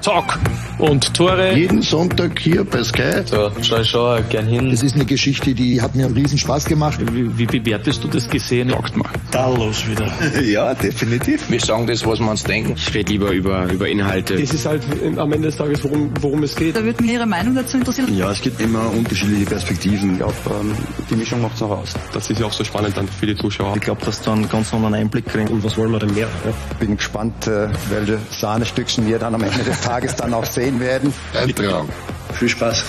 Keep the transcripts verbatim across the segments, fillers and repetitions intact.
Talk und Tore. Jeden Sonntag hier bei Sky. So, schau ich schon gern hin. Das ist eine Geschichte, die hat mir einen riesen Spaß gemacht. Wie, wie bewertest du das Gesehen? Sagt mal. Tadellos wieder. Ja, definitiv. Wir sagen das, was wir uns denken. Ich rede lieber über, über Inhalte. Das ist halt am Ende des Tages, worum, worum es geht. Da würde mich Ihre Meinung dazu interessieren. Ja, es gibt immer unterschiedliche Perspektiven. Ich glaube, ähm, die Mischung macht es noch aus. Das ist ja auch so spannend dann für die Zuschauer. Ich glaube, dass du einen ganz anderen Einblick kriegst. Und was wollen wir denn mehr? Ja? Bin gespannt, äh, welche Sahnestückchen wir dann am Ende des Tages dann auch sehen werden. Ein Traum. Viel Spaß.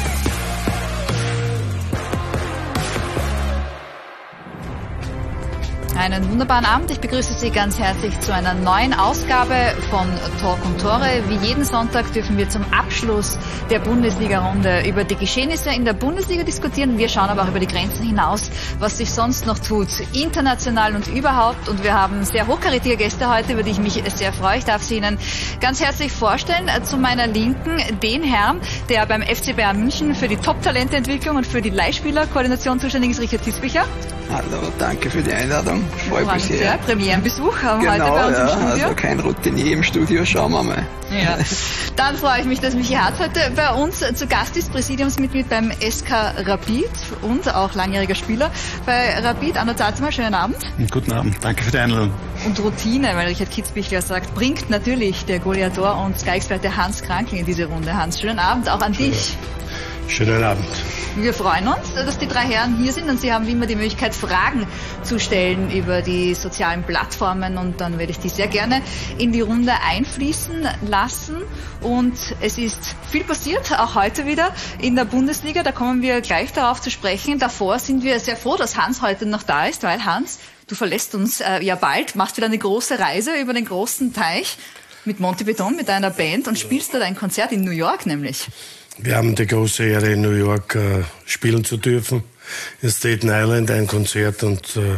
Einen wunderbaren Abend. Ich begrüße Sie ganz herzlich zu einer neuen Ausgabe von Talk und Tore. Wie jeden Sonntag dürfen wir zum Abschluss der Bundesliga-Runde über die Geschehnisse in der Bundesliga diskutieren. Wir schauen aber auch über die Grenzen hinaus, was sich sonst noch tut, international und überhaupt. Und wir haben sehr hochkarätige Gäste heute, über die ich mich sehr freue. Ich darf sie Ihnen ganz herzlich vorstellen. Zu meiner Linken den Herrn, der beim F C Bayern München für die Top-Talente-Entwicklung und für die Leihspieler-Koordination zuständig ist, Richard Kitzbichler. Hallo, danke für die Einladung. Freue mich sehr. sehr. Premierenbesuch haben genau, heute bei uns ja, im Studio. Also kein Routinier im Studio, schauen wir mal. Ja. Dann freue ich mich, dass Michi Hartz heute bei uns zu Gast ist, Präsidiumsmitglied beim S K Rapid und auch langjähriger Spieler bei Rapid. Anno Zatzmer, schönen Abend. Guten Abend, danke für die Einladung. Und Routine, weil Richard Kitzbichler sagt, bringt natürlich der Goliator und Sky-Experte Hans Krankl in diese Runde. Hans, schönen Abend auch an Schönen. dich. Schönen Abend. Wir freuen uns, dass die drei Herren hier sind und Sie haben wie immer die Möglichkeit, Fragen zu stellen über die sozialen Plattformen und dann werde ich die sehr gerne in die Runde einfließen lassen. Und es ist viel passiert, auch heute wieder in der Bundesliga, da kommen wir gleich darauf zu sprechen. Davor sind wir sehr froh, dass Hans heute noch da ist, weil Hans, du verlässt uns äh, ja bald, machst wieder eine große Reise über den großen Teich mit Monty Beton, mit deiner Band und spielst dort ein Konzert in New York nämlich. Wir haben die große Ehre, in New York äh, spielen zu dürfen. In Staten Island ein Konzert und äh,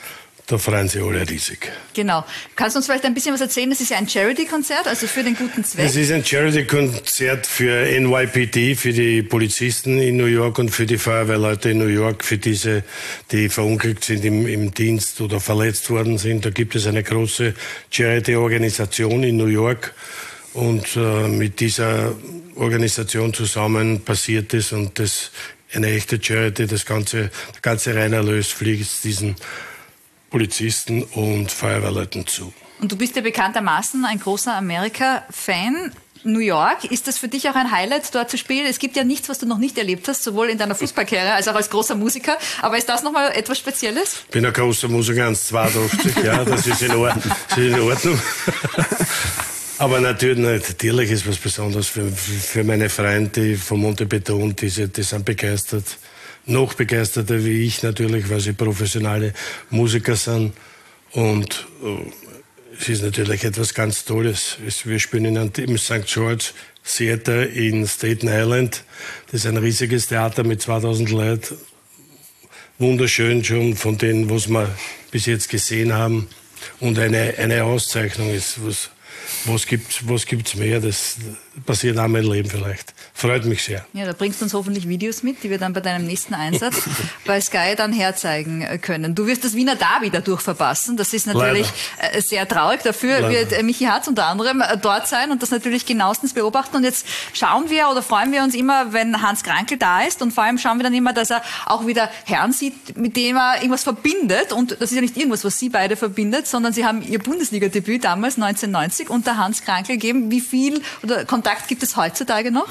da freuen sich alle riesig. Genau. Kannst du uns vielleicht ein bisschen was erzählen? Das ist ja ein Charity-Konzert, also für den guten Zweck. Es ist ein Charity-Konzert für N Y P D, für die Polizisten in New York und für die Feuerwehrleute in New York, für diese, die verunglückt sind im, im Dienst oder verletzt worden sind. Da gibt es eine große Charity-Organisation in New York. Und äh, mit dieser Organisation zusammen passiert es und das eine echte Charity, das ganze, der ganze Reinerlös fließt diesen Polizisten und Feuerwehrleuten zu. Und du bist ja bekanntermaßen ein großer Amerika-Fan. New York, ist das für dich auch ein Highlight, dort zu spielen? Es gibt ja nichts, was du noch nicht erlebt hast, sowohl in deiner Fußballkarriere als auch als großer Musiker. Aber ist das nochmal etwas Spezielles? Ich bin ein großer Musiker, eins Komma zweiundachtzig, ja, das ist in Ordnung. Das ist in Ordnung. Aber natürlich, natürlich ist was Besonderes für, für meine Freunde, die von Monty Beton, die, die sind begeistert. Noch begeisterter wie ich natürlich, weil sie professionelle Musiker sind. Und äh, es ist natürlich etwas ganz Tolles. Wir spielen in einem, im Sankt George Theater in Staten Island. Das ist ein riesiges Theater mit zweitausend Leuten. Wunderschön schon von denen, was wir bis jetzt gesehen haben. Und eine, eine Auszeichnung ist, was Was gibt's, was gibt's mehr? Das passiert auch mein Leben vielleicht. Freut mich sehr. Ja, da bringst du uns hoffentlich Videos mit, die wir dann bei deinem nächsten Einsatz bei Sky dann herzeigen können. Du wirst das Wiener Derby dadurch verpassen. Das ist natürlich Leider. sehr traurig. Dafür Leider. wird Michi Hartz unter anderem dort sein und das natürlich genauestens beobachten. Und jetzt schauen wir oder freuen wir uns immer, wenn Hans Krankl da ist. Und vor allem schauen wir dann immer, dass er auch wieder Herrn sieht, mit dem er irgendwas verbindet. Und das ist ja nicht irgendwas, was sie beide verbindet, sondern sie haben ihr Bundesliga-Debüt damals neunzehnhundertneunzig unter Hans Krankl gegeben. Wie viel oder Kontakt gibt es heutzutage noch?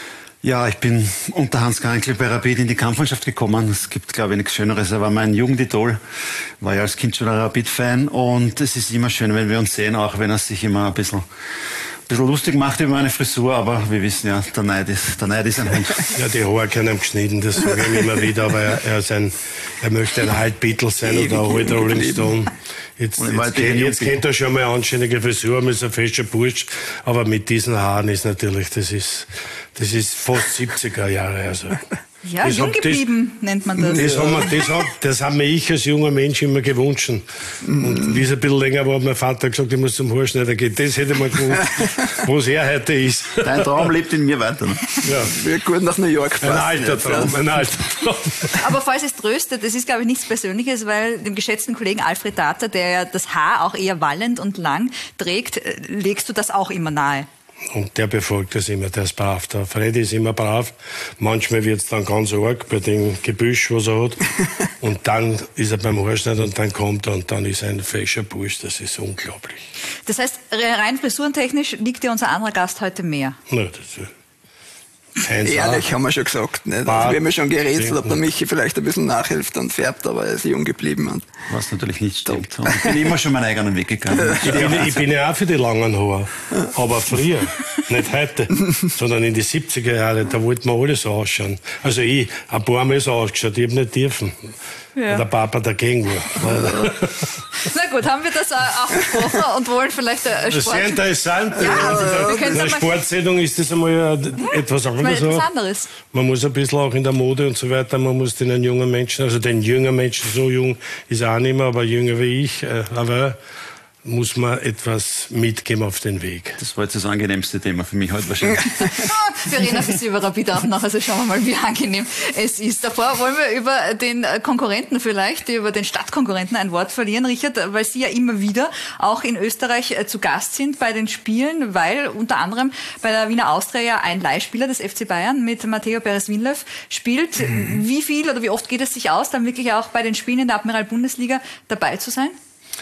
Ja, ich bin unter Hans Krankl bei Rapid in die Kampfmannschaft gekommen. Es gibt, glaube ich, nichts Schöneres. Er war mein Jugendidol, war ja als Kind schon ein Rapid-Fan und es ist immer schön, wenn wir uns sehen, auch wenn er sich immer ein bisschen, ein bisschen lustig macht über meine Frisur, aber wir wissen ja, der Neid ist, der Neid ist ein Hund. Ja, die Haare können ihm geschnitten, das sage ich ihm immer wieder, aber er, er, ist ein, er möchte ein Alt Beatles sein oder ein Alt Rolling Stone. Jetzt, jetzt, kennt, jetzt kennt er schon mal eine anständige Frisur, ist ein fescher Bursch, aber mit diesen Haaren ist natürlich, das ist, das ist fast siebziger Jahre, also. Ja, das jung geblieben das, nennt man das. Das, haben wir, das, hab, das haben mir ich als junger Mensch immer gewünscht. Und wie es ein bisschen länger war, hat mein Vater gesagt, ich muss zum Haarschneider gehen. Das hätte ich mir gewünscht, wo es er heute ist. Dein Traum lebt in mir weiter. Ne? Ja. Wir gut nach New York fassen. Ein alter Traum, ein alter Traum. Aber falls es tröstet, das ist, glaube ich, nichts Persönliches, weil dem geschätzten Kollegen Alfred Tater, der ja das Haar auch eher wallend und lang trägt, legst du das auch immer nahe? Und der befolgt das immer, der ist brav. Der Freddy ist immer brav. Manchmal wird es dann ganz arg bei dem Gebüsch, was er hat. Und dann ist er beim Haarschneid und dann kommt er und dann ist er ein fescher Bursch. Das ist unglaublich. Das heißt, rein frisurentechnisch liegt dir unser anderer Gast heute mehr? Na, das ist ehrlich, haben wir schon gesagt. Nicht? Also wir haben ja schon gerätselt, ob der Michi vielleicht ein bisschen nachhilft und färbt, aber er ist jung geblieben. Und was natürlich nicht stimmt. Ich bin immer schon meinen eigenen Weg gegangen. Ich bin, ich bin ja auch für die langen Haare. Aber früher, nicht heute, sondern in die siebziger Jahre, da wollten wir alle so ausschauen. Also ich, ein paar Mal so ausgeschaut, ich habe nicht dürfen. Ja. Der Papa dagegen war. Na gut, haben wir das auch besprochen und wollen vielleicht äh, Sport... Das ist sehr interessant. Ja, in der Sportsendung ist das einmal ja, etwas anderes. Etwas anderes. Man muss ein bisschen auch in der Mode und so weiter, man muss den jungen Menschen, also den jungen Menschen, so jung ist er auch nicht mehr, aber jünger wie ich, äh, aber muss man etwas mitgeben auf den Weg. Das war jetzt das angenehmste Thema für mich heute wahrscheinlich. Wir reden ein bisschen über Rapid auch noch, also schauen wir mal, wie angenehm es ist. Davor wollen wir über den Konkurrenten vielleicht, über den Stadtkonkurrenten ein Wort verlieren, Richard, weil Sie ja immer wieder auch in Österreich zu Gast sind bei den Spielen, weil unter anderem bei der Wiener Austria ja ein Leihspieler des F C Bayern mit Matteo Perez-Vinlöw spielt. Mhm. Wie viel oder wie oft geht es sich aus, dann wirklich auch bei den Spielen in der Admiral-Bundesliga dabei zu sein?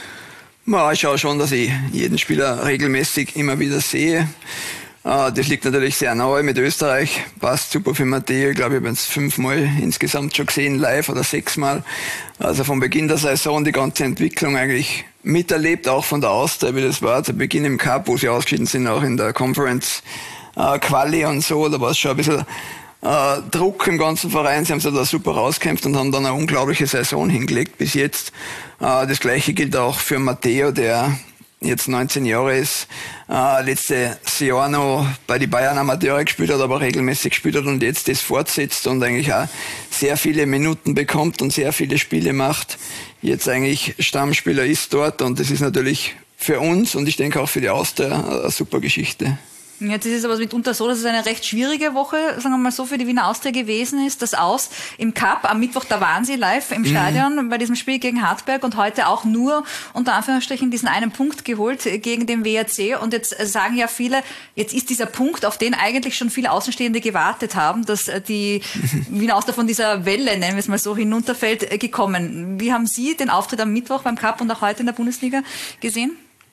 Ja, ich schaue schon, dass ich jeden Spieler regelmäßig immer wieder sehe. Das liegt natürlich sehr nahe mit Österreich. Passt super für Matteo. Ich glaube, ich habe jetzt fünfmal insgesamt schon gesehen, live oder sechsmal. Also von Beginn der Saison die ganze Entwicklung eigentlich miterlebt, auch von der Austria, wie das war. Zu Beginn im Cup, wo sie ausgeschieden sind, auch in der Conference äh, Quali und so. Da war es schon ein bisschen äh, Druck im ganzen Verein. Sie haben sich da super rausgekämpft und haben dann eine unglaubliche Saison hingelegt bis jetzt. Äh, das Gleiche gilt auch für Matteo, der jetzt neunzehn Jahre ist, äh, letzte Jahr noch bei die Bayern Amateure gespielt hat, aber regelmäßig gespielt hat und jetzt das fortsetzt und eigentlich auch sehr viele Minuten bekommt und sehr viele Spiele macht. Jetzt eigentlich Stammspieler ist dort und das ist natürlich für uns und ich denke auch für die Austria eine super Geschichte. Jetzt ist es aber mitunter so, dass es eine recht schwierige Woche, sagen wir mal so, für die Wiener Austria gewesen ist. Das Aus im Cup, am Mittwoch, da waren sie live im Stadion mhm. bei diesem Spiel gegen Hartberg und heute auch nur unter Anführungsstrichen diesen einen Punkt geholt gegen den W R C. Und jetzt sagen ja viele, jetzt ist dieser Punkt, auf den eigentlich schon viele Außenstehende gewartet haben, dass die mhm. Wiener Austria von dieser Welle, nennen wir es mal so, hinunterfällt, gekommen. Wie haben Sie den Auftritt am Mittwoch beim Cup und auch heute in der Bundesliga gesehen?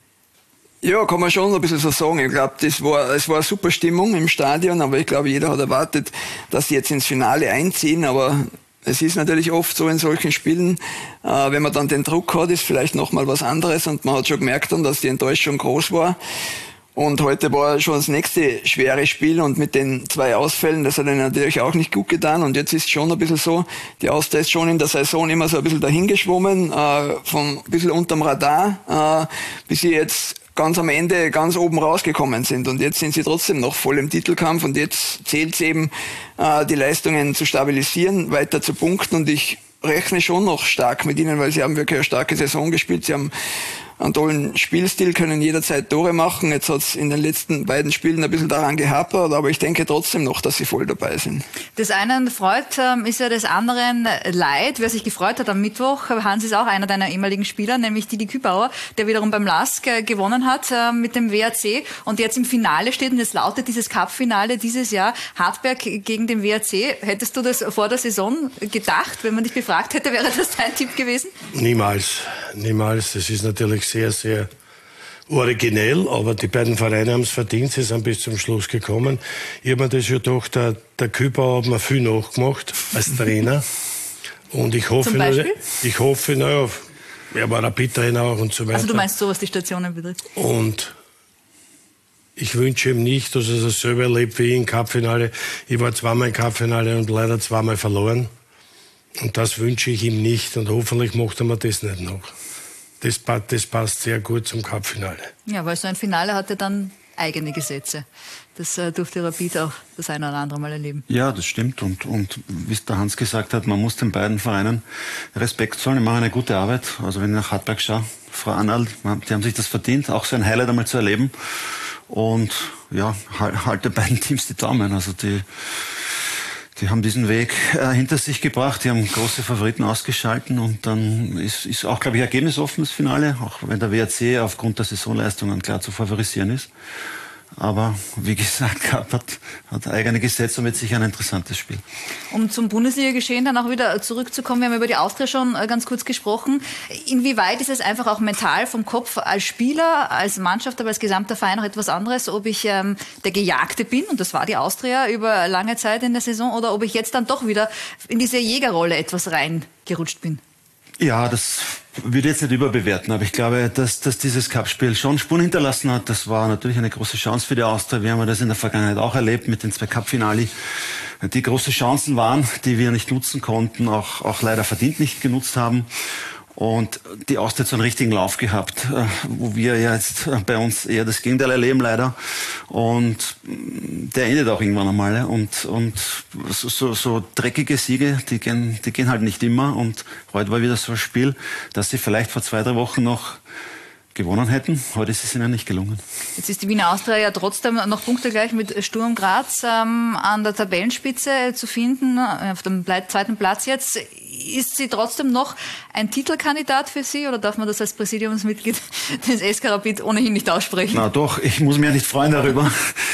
Ja, kann man schon ein bisschen so sagen. Ich glaube, das war, es war eine super Stimmung im Stadion, aber ich glaube, jeder hat erwartet, dass sie jetzt ins Finale einziehen, aber es ist natürlich oft so in solchen Spielen, äh, wenn man dann den Druck hat, ist vielleicht nochmal was anderes und man hat schon gemerkt dann, dass die Enttäuschung groß war. Und heute war schon das nächste schwere Spiel und mit den zwei Ausfällen, das hat ihnen natürlich auch nicht gut getan. Und jetzt ist schon ein bisschen so, die Austria ist schon in der Saison immer so ein bisschen dahingeschwommen, äh, von ein bisschen unterm Radar, äh, bis sie jetzt ganz am Ende ganz oben rausgekommen sind. Und jetzt sind sie trotzdem noch voll im Titelkampf und jetzt zählt es eben, äh, die Leistungen zu stabilisieren, weiter zu punkten und ich rechne schon noch stark mit ihnen, weil sie haben wirklich eine starke Saison gespielt. Sie haben einen tollen Spielstil, können jederzeit Tore machen. Jetzt hat es in den letzten beiden Spielen ein bisschen daran gehapert, aber ich denke trotzdem noch, dass sie voll dabei sind. Das einen freut, ähm, ist ja des anderen leid. Wer sich gefreut hat am Mittwoch, Hans ist auch einer deiner ehemaligen Spieler, nämlich Didi Kübauer, der wiederum beim LASK äh, gewonnen hat äh, mit dem W R C und jetzt im Finale steht und es lautet dieses Cup-Finale dieses Jahr Hartberg gegen den W R C. Hättest du das vor der Saison gedacht, wenn man dich befragt hätte, wäre das dein Tipp gewesen? Niemals, niemals. Das ist natürlich sehr, sehr originell, aber die beiden Vereine haben es verdient, sie sind bis zum Schluss gekommen. Ich habe mir das ja doch, der, der Kübauer hat mir viel nachgemacht als Trainer und ich hoffe, Zum Beispiel? ich hoffe, naja, er war Rapid-Trainer auch und so weiter. Also du meinst so, was die Stationen betrifft? Und ich wünsche ihm nicht, dass er es selber erlebt wie ich im Cup-Finale. Ich war zweimal im Cup-Finale und leider zweimal verloren. Und das wünsche ich ihm nicht und hoffentlich macht er mir das nicht noch. Das, das passt sehr gut zum Cup-Finale. Ja, weil so ein Finale hatte dann eigene Gesetze. Das äh, durfte Rapid auch das eine oder andere Mal erleben. Ja, das stimmt. Und, und wie es der Hans gesagt hat, man muss den beiden Vereinen Respekt zollen. Die machen eine gute Arbeit. Also wenn ich nach Hartberg schaue, Frau Arnald, die haben sich das verdient, auch so ein Highlight einmal zu erleben. Und ja, halte beiden Teams die Daumen. Also die... Die haben diesen Weg äh, hinter sich gebracht, die haben große Favoriten ausgeschalten und dann ist, ist auch, glaube ich, ergebnisoffen das Finale, auch wenn der W R C aufgrund der Saisonleistungen klar zu favorisieren ist. Aber wie gesagt, Kapp hat, hat eigene Gesetze und wird sicher ein interessantes Spiel. Um zum Bundesliga-Geschehen dann auch wieder zurückzukommen, wir haben über die Austria schon ganz kurz gesprochen. Inwieweit ist es einfach auch mental vom Kopf als Spieler, als Mannschaft, aber als gesamter Verein noch etwas anderes, ob ich ähm, der Gejagte bin, und das war die Austria über lange Zeit in der Saison, oder ob ich jetzt dann doch wieder in diese Jägerrolle etwas reingerutscht bin? Ja, das würde ich jetzt nicht überbewerten, aber ich glaube, dass, dass dieses Cup-Spiel schon Spuren hinterlassen hat. Das war natürlich eine große Chance für die Austria. Wir haben das in der Vergangenheit auch erlebt mit den zwei Cup-Finali, die große Chancen waren, die wir nicht nutzen konnten, auch, auch leider verdient nicht genutzt haben. Und die Austria hat so einen richtigen Lauf gehabt, wo wir ja jetzt bei uns eher das Gegenteil erleben, leider. Und der endet auch irgendwann einmal. Und, und so, so, so dreckige Siege, die gehen, die gehen halt nicht immer. Und heute war wieder so ein Spiel, dass sie vielleicht vor zwei, drei Wochen noch gewonnen hätten. Heute ist es ihnen nicht gelungen. Jetzt ist die Wiener Austria ja trotzdem noch punktegleich mit Sturm Graz ähm, an der Tabellenspitze zu finden, auf dem zweiten Platz jetzt. Ist sie trotzdem noch ein Titelkandidat für Sie, oder darf man das als Präsidiumsmitglied des S K Rapid ohnehin nicht aussprechen? Na doch, ich muss mich ja nicht freuen darüber.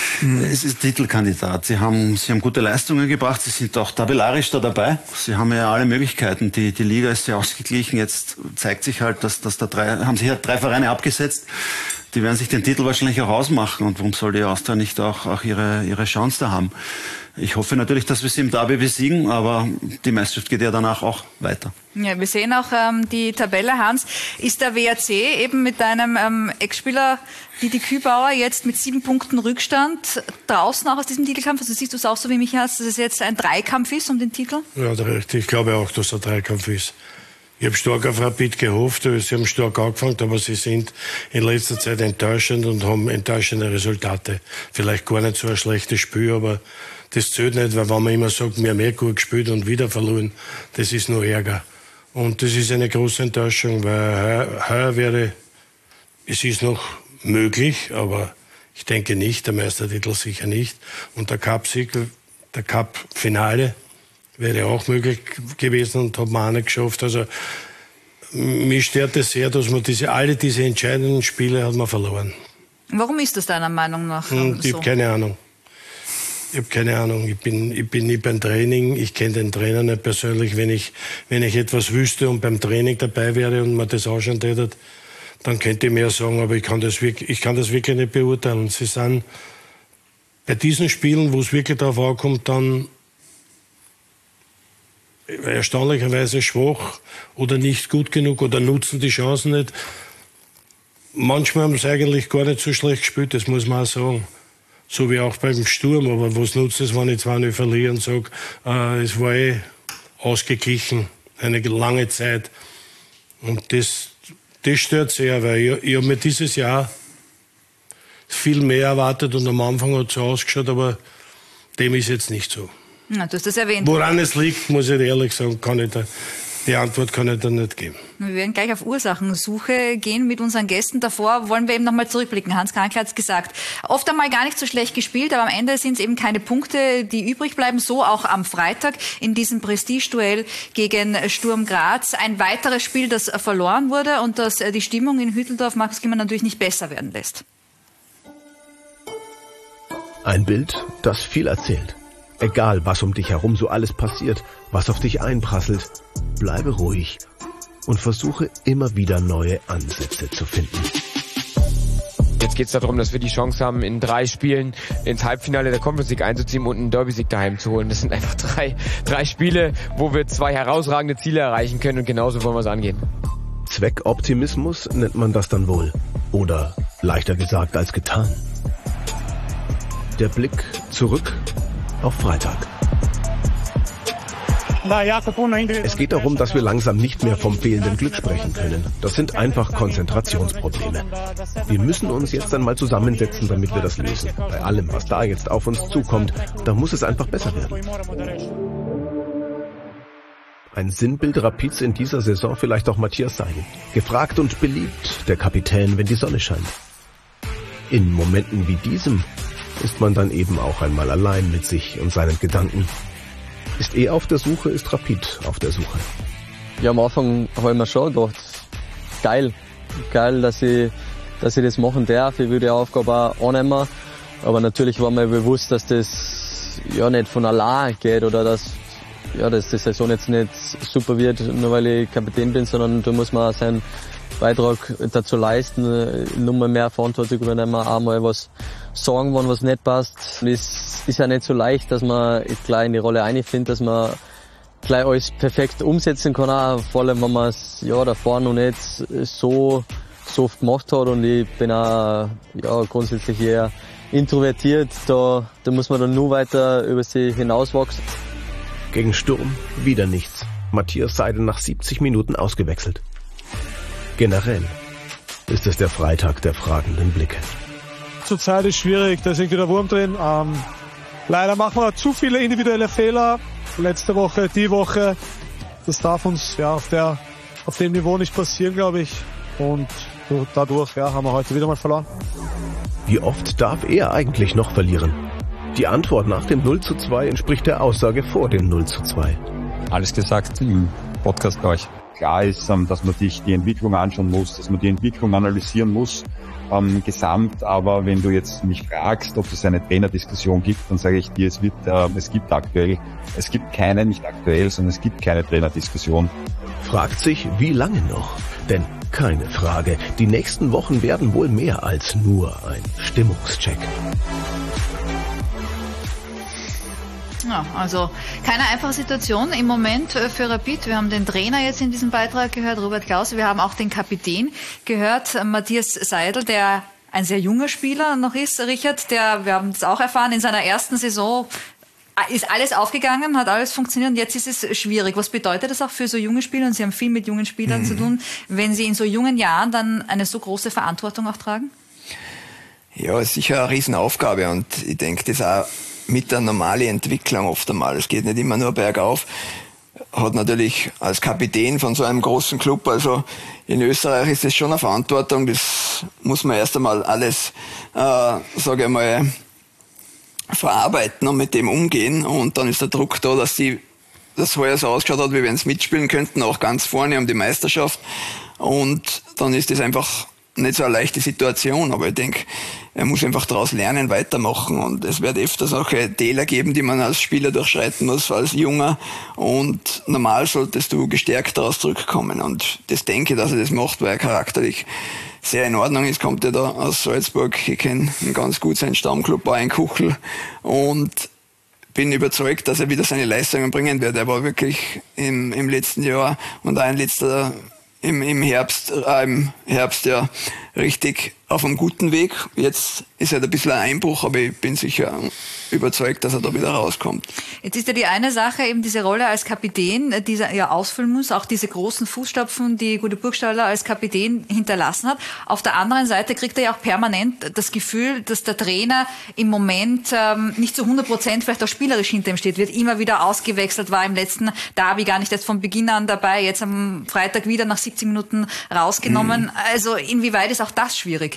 Es ist Titelkandidat. Sie haben, sie haben gute Leistungen gebracht. Sie sind auch tabellarisch da dabei. Sie haben ja alle Möglichkeiten. Die, die Liga ist ja ausgeglichen. Jetzt zeigt sich halt, dass, dass da drei, haben sich halt drei Vereine abgesetzt. Die werden sich den Titel wahrscheinlich auch ausmachen. Und warum soll die Austria nicht auch, auch ihre, ihre Chance da haben? Ich hoffe natürlich, dass wir sie im Derby besiegen, aber die Meisterschaft geht ja danach auch weiter. Ja, wir sehen auch ähm, die Tabelle, Hans. Ist der W R C eben mit deinem ähm, Ex-Spieler Didi Kübauer jetzt mit sieben Punkten Rückstand draußen auch aus diesem Titelkampf? Also siehst du es auch so wie mich, dass es jetzt ein Dreikampf ist um den Titel? Ja, ich glaube auch, dass es ein Dreikampf ist. Ich habe stark auf Rapid gehofft, sie haben stark angefangen, aber sie sind in letzter Zeit enttäuschend und haben enttäuschende Resultate. Vielleicht gar nicht so ein schlechtes Spiel, aber das zählt nicht, weil wenn man immer sagt, wir haben eh gut gespielt und wieder verloren, das ist nur Ärger. Und das ist eine große Enttäuschung, weil heuer, heuer wäre, es ist noch möglich, aber ich denke nicht, der Meistertitel sicher nicht. Und der Cup-Sieg, der Cup-Finale wäre auch möglich gewesen und hat man auch nicht geschafft. Also mich stört es sehr, dass man diese, alle diese entscheidenden Spiele hat man verloren. Warum ist das deiner Meinung nach hm, so? Ich habe keine Ahnung. Ich habe keine Ahnung. Ich bin, ich bin nie beim Training. Ich kenne den Trainer nicht persönlich. Wenn ich, wenn ich etwas wüsste und beim Training dabei wäre und man das anschauen täte, dann könnte ich mehr sagen. Aber ich kann das wirklich, ich kann das wirklich nicht beurteilen. Sie sind bei diesen Spielen, wo es wirklich darauf ankommt, dann erstaunlicherweise schwach oder nicht gut genug oder nutzen die Chancen nicht. Manchmal haben sie eigentlich gar nicht so schlecht gespielt, das muss man auch sagen. So wie auch beim Sturm, aber was nutzt es, wenn ich zwei null verliere und sage, äh, es war eh ausgeglichen, eine lange Zeit. Und das, das stört sehr, weil ich, ich habe mir dieses Jahr viel mehr erwartet und am Anfang hat es so ausgeschaut, aber dem ist jetzt nicht so. Ja, du hast das erwähnt. Woran es liegt, muss ich ehrlich sagen, kann ich da, die Antwort kann ich da nicht geben. Wir werden gleich auf Ursachensuche gehen mit unseren Gästen. Davor wollen wir eben nochmal zurückblicken. Hans Krankl hat es gesagt. Oft einmal gar nicht so schlecht gespielt, aber am Ende sind es eben keine Punkte, die übrig bleiben. So auch am Freitag in diesem Prestigeduell gegen Sturm Graz. Ein weiteres Spiel, das verloren wurde und das die Stimmung in Hütteldorf, Markus Gimmer, natürlich nicht besser werden lässt. Ein Bild, das viel erzählt. Egal, was um dich herum so alles passiert, was auf dich einprasselt, bleibe ruhig und versuche immer wieder neue Ansätze zu finden. Jetzt geht es darum, dass wir die Chance haben, in drei Spielen ins Halbfinale der Conference League einzuziehen und einen Derby-Sieg daheim zu holen. Das sind einfach drei, drei Spiele, wo wir zwei herausragende Ziele erreichen können und genauso wollen wir es angehen. Zweckoptimismus nennt man das dann wohl. Oder leichter gesagt als getan. Der Blick zurück auf Freitag. Es geht darum, dass wir langsam nicht mehr vom fehlenden Glück sprechen können. Das sind einfach Konzentrationsprobleme. Wir müssen uns jetzt einmal zusammensetzen, damit wir das lösen. Bei allem, was da jetzt auf uns zukommt, da muss es einfach besser werden. Ein Sinnbild Rapids in dieser Saison vielleicht auch Matthias Seidel. Gefragt und beliebt, der Kapitän, wenn die Sonne scheint. In Momenten wie diesem ist man dann eben auch einmal allein mit sich und seinen Gedanken. Ist eh auf der Suche, ist Rapid auf der Suche. Ja, am Anfang habe ich mir schon gedacht, geil, geil, dass ich, dass ich das machen darf. Ich will die Aufgabe auch annehmen. Aber natürlich war mir bewusst, dass das ja nicht von allein geht oder dass, ja, dass die Saison jetzt nicht super wird, nur weil ich Kapitän bin, sondern da muss man auch seinen Beitrag dazu leisten, nur mal mehr Verantwortung übernehmen, auch mal was sagen, wenn was nicht passt. Es ist ja nicht so leicht, dass man gleich in die Rolle einfindet, dass man gleich alles perfekt umsetzen kann, auch, vor allem wenn man es ja, davor noch nicht so, so oft gemacht hat. Und ich bin auch ja, grundsätzlich eher introvertiert, da, da muss man dann nur weiter über sich hinauswachsen. Gegen Sturm wieder nichts. Matthias Seidel nach siebzig Minuten ausgewechselt. Generell ist es der Freitag der fragenden Blicke. Zurzeit ist schwierig, da ist irgendwie der Wurm drin. Ähm, leider machen wir zu viele individuelle Fehler. Letzte Woche, die Woche. Das darf uns ja auf, der, auf dem Niveau nicht passieren, glaube ich. Und dadurch ja, haben wir heute wieder mal verloren. Wie oft darf er eigentlich noch verlieren? Die Antwort nach dem null zu zwei entspricht der Aussage vor dem null zu zwei. Alles gesagt im Podcast bei euch. Klar ist, dass man sich die Entwicklung anschauen muss, dass man die Entwicklung analysieren muss, ähm, gesamt. Aber wenn du jetzt mich fragst, ob es eine Trainerdiskussion gibt, dann sage ich dir, es wird, äh, es gibt aktuell, es gibt keine, nicht aktuell, sondern es gibt keine Trainerdiskussion. Fragt sich, wie lange noch? Denn keine Frage, die nächsten Wochen werden wohl mehr als nur ein Stimmungscheck. Ja, also keine einfache Situation im Moment für Rapid. Wir haben den Trainer jetzt in diesem Beitrag gehört, Robert Klauser. Wir haben auch den Kapitän gehört, Matthias Seidel, der ein sehr junger Spieler noch ist. Richard, der, wir haben es auch erfahren, in seiner ersten Saison ist alles aufgegangen, hat alles funktioniert und jetzt ist es schwierig. Was bedeutet das auch für so junge Spieler? Und Sie haben viel mit jungen Spielern mhm. zu tun, wenn Sie in so jungen Jahren dann eine so große Verantwortung auch tragen? Ja, es ist sicher eine Riesenaufgabe und ich denke, das ist auch mit der normalen Entwicklung oft einmal. Es geht nicht immer nur bergauf. Hat natürlich als Kapitän von so einem großen Club, also in Österreich ist das schon eine Verantwortung. Das muss man erst einmal alles, äh, sage ich mal, verarbeiten und mit dem umgehen. Und dann ist der Druck da, dass die das heuer so ausgeschaut hat, wie wenn sie mitspielen könnten, auch ganz vorne um die Meisterschaft. Und dann ist das einfach nicht so eine leichte Situation, aber ich denke, er muss einfach daraus lernen, weitermachen und es wird öfters auch Täler geben, die man als Spieler durchschreiten muss, als Junger und normal solltest du gestärkt daraus zurückkommen und das denke ich, dass er das macht, weil er charakterlich sehr in Ordnung ist, kommt er da aus Salzburg, ich kenne ihn ganz gut, seinen Stammclub war in Kuchel und bin überzeugt, dass er wieder seine Leistungen bringen wird. Er war wirklich im, im letzten Jahr und auch in letzter Im, im Herbst, äh, im Herbst ja richtig auf einem guten Weg. Jetzt ist halt ein bisschen ein Einbruch, aber ich bin sicher überzeugt, dass er da wieder rauskommt. Jetzt ist ja die eine Sache, eben diese Rolle als Kapitän, die er ja ausfüllen muss, auch diese großen Fußstapfen, die Gute Burgstaller als Kapitän hinterlassen hat. Auf der anderen Seite kriegt er ja auch permanent das Gefühl, dass der Trainer im Moment ähm, nicht zu hundert Prozent vielleicht auch spielerisch hinter ihm steht, wird immer wieder ausgewechselt, war im letzten Derby gar nicht erst von Beginn an dabei, jetzt am Freitag wieder nach siebzig Minuten rausgenommen. Mhm. Also inwieweit ist auch das schwierig?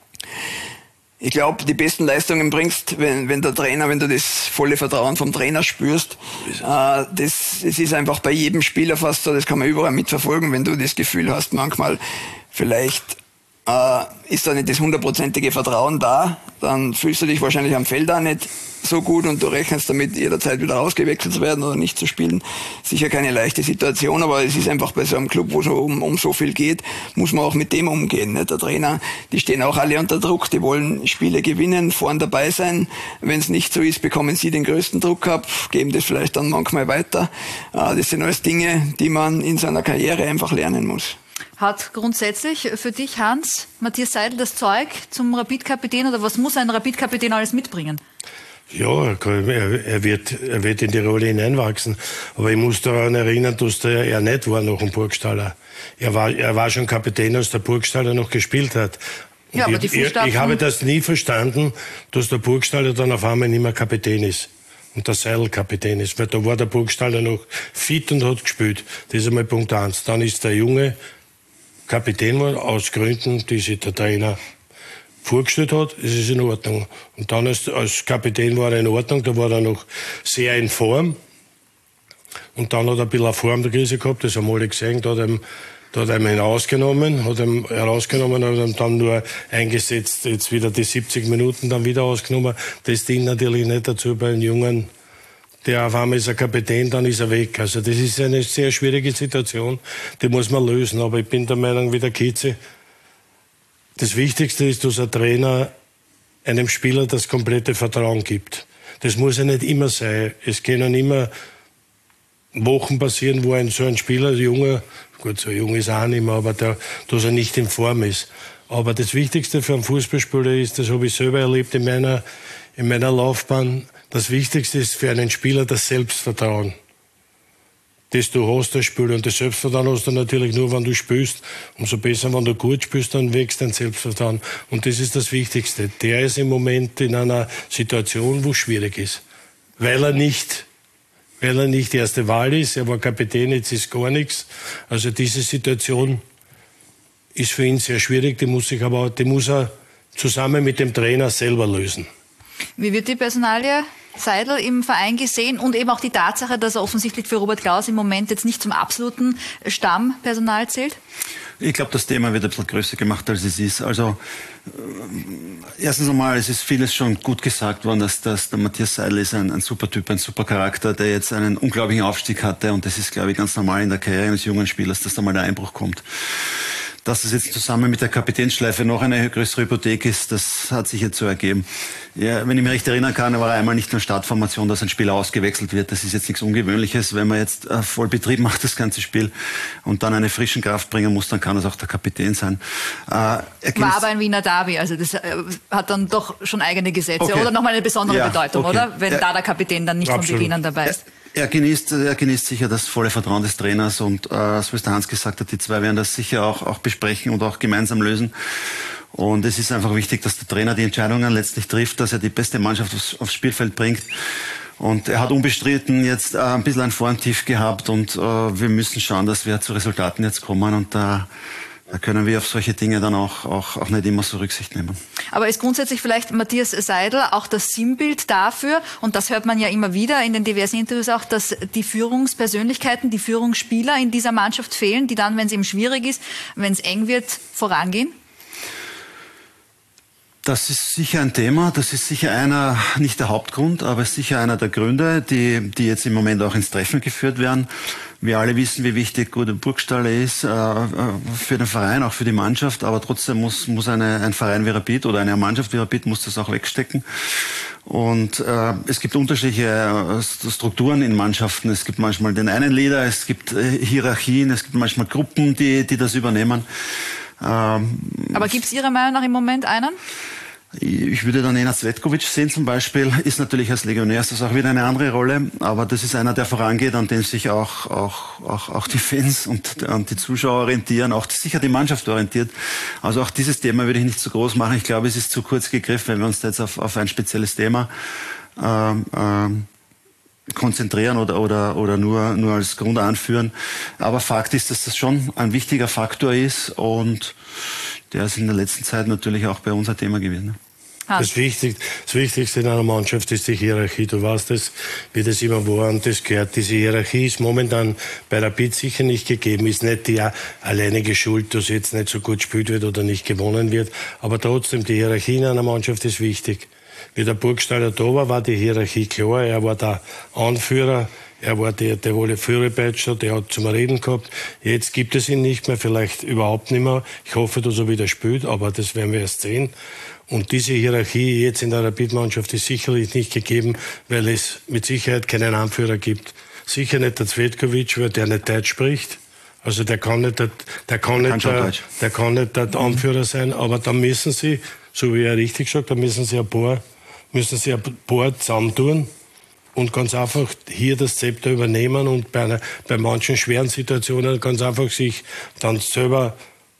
Ich glaube, die besten Leistungen bringst, wenn, wenn der Trainer, wenn du das volle Vertrauen vom Trainer spürst. Äh, das, das ist einfach bei jedem Spieler fast so, das kann man überall mitverfolgen, wenn du das Gefühl hast, manchmal vielleicht äh, ist da nicht das hundertprozentige Vertrauen da, dann fühlst du dich wahrscheinlich am Feld auch nicht so gut und du rechnest damit, jederzeit wieder ausgewechselt zu werden oder nicht zu spielen. Sicher keine leichte Situation, aber es ist einfach bei so einem Club, wo es um, um so viel geht, muss man auch mit dem umgehen. Nicht? Der Trainer, die stehen auch alle unter Druck, die wollen Spiele gewinnen, vorn dabei sein. Wenn es nicht so ist, bekommen sie den größten Druck ab, geben das vielleicht dann manchmal weiter. Das sind alles Dinge, die man in seiner Karriere einfach lernen muss. Hat grundsätzlich für dich, Hans, Matthias Seidel das Zeug zum Rapid-Kapitän oder was muss ein Rapid-Kapitän alles mitbringen? Ja, er wird, er wird in die Rolle hineinwachsen. Aber ich muss daran erinnern, dass der, er nicht war noch ein Burgstaller. Er war, er war schon Kapitän, als der Burgstaller noch gespielt hat. Und ja, aber die ich, ich habe das nie verstanden, dass der Burgstaller dann auf einmal nicht mehr Kapitän ist. Und der Seidel Kapitän ist. Weil da war der Burgstaller noch fit und hat gespielt. Das ist einmal Punkt eins. Dann ist der Junge Kapitän war, aus Gründen, die sich der Trainer vorgestellt hat, ist es in Ordnung. Und dann als, als Kapitän war er in Ordnung, da war er noch sehr in Form. Und dann hat er ein bisschen eine Formkrise gehabt, das haben alle gesehen, da hat ihm Da hat er ihn herausgenommen, hat ihn herausgenommen, hat ihn dann nur eingesetzt, jetzt wieder die siebzig Minuten dann wieder ausgenommen. Das dient natürlich nicht dazu bei einem Jungen, der auf einmal ist er Kapitän, dann ist er weg. Also das ist eine sehr schwierige Situation, die muss man lösen. Aber ich bin der Meinung, wie der Kitze, das Wichtigste ist, dass ein Trainer einem Spieler das komplette Vertrauen gibt. Das muss ja nicht immer sein. Es können immer Wochen passieren, wo ein so ein Spieler, ein Junger, gut, so jung ist er auch nicht mehr, aber der, dass er nicht in Form ist. Aber das Wichtigste für einen Fußballspieler ist, das habe ich selber erlebt in meiner, in meiner Laufbahn, das Wichtigste ist für einen Spieler das Selbstvertrauen, das du hast als Spieler. Und das Selbstvertrauen hast du natürlich nur, wenn du spielst. Umso besser, wenn du gut spielst, dann wächst dein Selbstvertrauen. Und das ist das Wichtigste. Der ist im Moment in einer Situation, wo es schwierig ist. Weil er nicht weil er nicht die erste Wahl ist. Er war Kapitän, jetzt ist gar nichts. Also diese Situation ist für ihn sehr schwierig. Die muss, sich aber, die muss er zusammen mit dem Trainer selber lösen. Wie wird die Personalie Seidel im Verein gesehen und eben auch die Tatsache, dass er offensichtlich für Robert Klaus im Moment jetzt nicht zum absoluten Stammpersonal zählt? Ich glaube, das Thema wird ein bisschen größer gemacht, als es ist. Also äh, erstens einmal, es ist vieles schon gut gesagt worden, dass, dass der Matthias Seidel ist ein, ein super Typ, ein super Charakter, der jetzt einen unglaublichen Aufstieg hatte. Und das ist, glaube ich, ganz normal in der Karriere eines jungen Spielers, dass da mal der Einbruch kommt. Dass es jetzt zusammen mit der Kapitänsschleife noch eine größere Hypothek ist, das hat sich jetzt so ergeben. Ja, wenn ich mich recht erinnern kann, war er einmal nicht in der Startformation, dass ein Spieler ausgewechselt wird. Das ist jetzt nichts Ungewöhnliches. Wenn man jetzt äh, voll Betrieb macht, das ganze Spiel, und dann eine frischen Kraft bringen muss, dann kann das auch der Kapitän sein. Äh, war aber ein Wiener Derby, also das äh, hat dann doch schon eigene Gesetze, okay. Oder nochmal eine besondere ja, Bedeutung, okay. Oder? Wenn ja. da der Kapitän dann nicht Absolut. von Beginn an dabei ist. Er genießt, er genießt sicher das volle Vertrauen des Trainers und äh, so wie es der Hans gesagt hat, die zwei werden das sicher auch, auch besprechen und auch gemeinsam lösen. Und es ist einfach wichtig, dass der Trainer die Entscheidungen letztlich trifft, dass er die beste Mannschaft aufs, aufs Spielfeld bringt. Und er hat unbestritten jetzt äh, ein bisschen ein Formtief gehabt und äh, wir müssen schauen, dass wir zu Resultaten jetzt kommen und da äh, Da können wir auf solche Dinge dann auch, auch, auch nicht immer so Rücksicht nehmen. Aber ist grundsätzlich vielleicht Matthias Seidel auch das Sinnbild dafür, und das hört man ja immer wieder in den diversen Interviews auch, dass die Führungspersönlichkeiten, die Führungsspieler in dieser Mannschaft fehlen, die dann, wenn es eben schwierig ist, wenn es eng wird, vorangehen? Das ist sicher ein Thema, das ist sicher einer, nicht der Hauptgrund, aber sicher einer der Gründe, die, die jetzt im Moment auch ins Treffen geführt werden. Wir alle wissen, wie wichtig Gudrun Burgstaller ist äh, für den Verein, auch für die Mannschaft, aber trotzdem muss, muss eine, ein Verein wie Rapid oder eine Mannschaft wie Rapid muss das auch wegstecken. Und äh, es gibt unterschiedliche äh, Strukturen in Mannschaften. Es gibt manchmal den einen Leader, es gibt äh, Hierarchien, es gibt manchmal Gruppen, die, die das übernehmen. Ähm, aber gibt es Ihrer Meinung nach im Moment einen? Ich würde dann Nenad Cvetkovic sehen zum Beispiel, ist natürlich als Legionär ist das auch wieder eine andere Rolle, aber das ist einer, der vorangeht, an dem sich auch, auch, auch, auch die Fans und, und die Zuschauer orientieren, auch sicher die Mannschaft orientiert. Also auch dieses Thema würde ich nicht zu groß machen. Ich glaube, es ist zu kurz gegriffen, wenn wir uns da jetzt auf, auf ein spezielles Thema ähm, ähm, konzentrieren oder, oder, oder nur, nur als Grund anführen. Aber Fakt ist, dass das schon ein wichtiger Faktor ist und der ist in der letzten Zeit natürlich auch bei uns ein Thema gewesen. Das, Wichtig, das Wichtigste in einer Mannschaft ist die Hierarchie. Du weißt das, wie das immer war und das gehört. Diese Hierarchie ist momentan bei Rapid sicher nicht gegeben. Ist nicht die alleinige Schuld, dass jetzt nicht so gut gespielt wird oder nicht gewonnen wird. Aber trotzdem, die Hierarchie in einer Mannschaft ist wichtig. Wie der Burgstaller da war, war die Hierarchie klar. Er war der Anführer. Er war der, der wohl Führerpeitscher, der hat zum Reden gehabt. Jetzt gibt es ihn nicht mehr, vielleicht überhaupt nicht mehr. Ich hoffe, dass er wieder spielt, aber das werden wir erst sehen. Und diese Hierarchie jetzt in der Rapid-Mannschaft ist sicherlich nicht gegeben, weil es mit Sicherheit keinen Anführer gibt. Sicher nicht der Cvetkovic, weil der nicht Deutsch spricht. Also der kann nicht der, der, kann nicht der, der, kann nicht der Anführer sein, aber dann müssen sie, so wie er richtig sagt, dann müssen sie ein paar, müssen sie ein paar zusammentun. Und ganz einfach hier das Zepter übernehmen und bei, einer, bei manchen schweren Situationen ganz einfach sich dann selber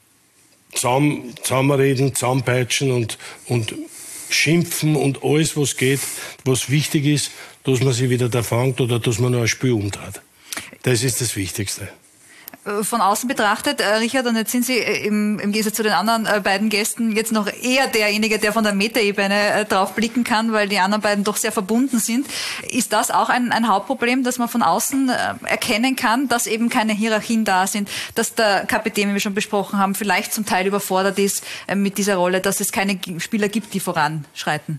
zusammen, zusammenreden, zusammenpeitschen und, und schimpfen und alles, was geht, was wichtig ist, dass man sich wieder da fängt oder dass man noch ein Spiel umdreht. Das ist das Wichtigste. von außen betrachtet, äh, Richard, und jetzt sind Sie im, im Gegensatz zu den anderen äh, beiden Gästen jetzt noch eher derjenige, der von der Metaebene äh, drauf blicken kann, weil die anderen beiden doch sehr verbunden sind. Ist das auch ein, ein Hauptproblem, dass man von außen äh, erkennen kann, dass eben keine Hierarchien da sind, dass der Kapitän, wie wir schon besprochen haben, vielleicht zum Teil überfordert ist äh, mit dieser Rolle, dass es keine Spieler gibt, die voranschreiten?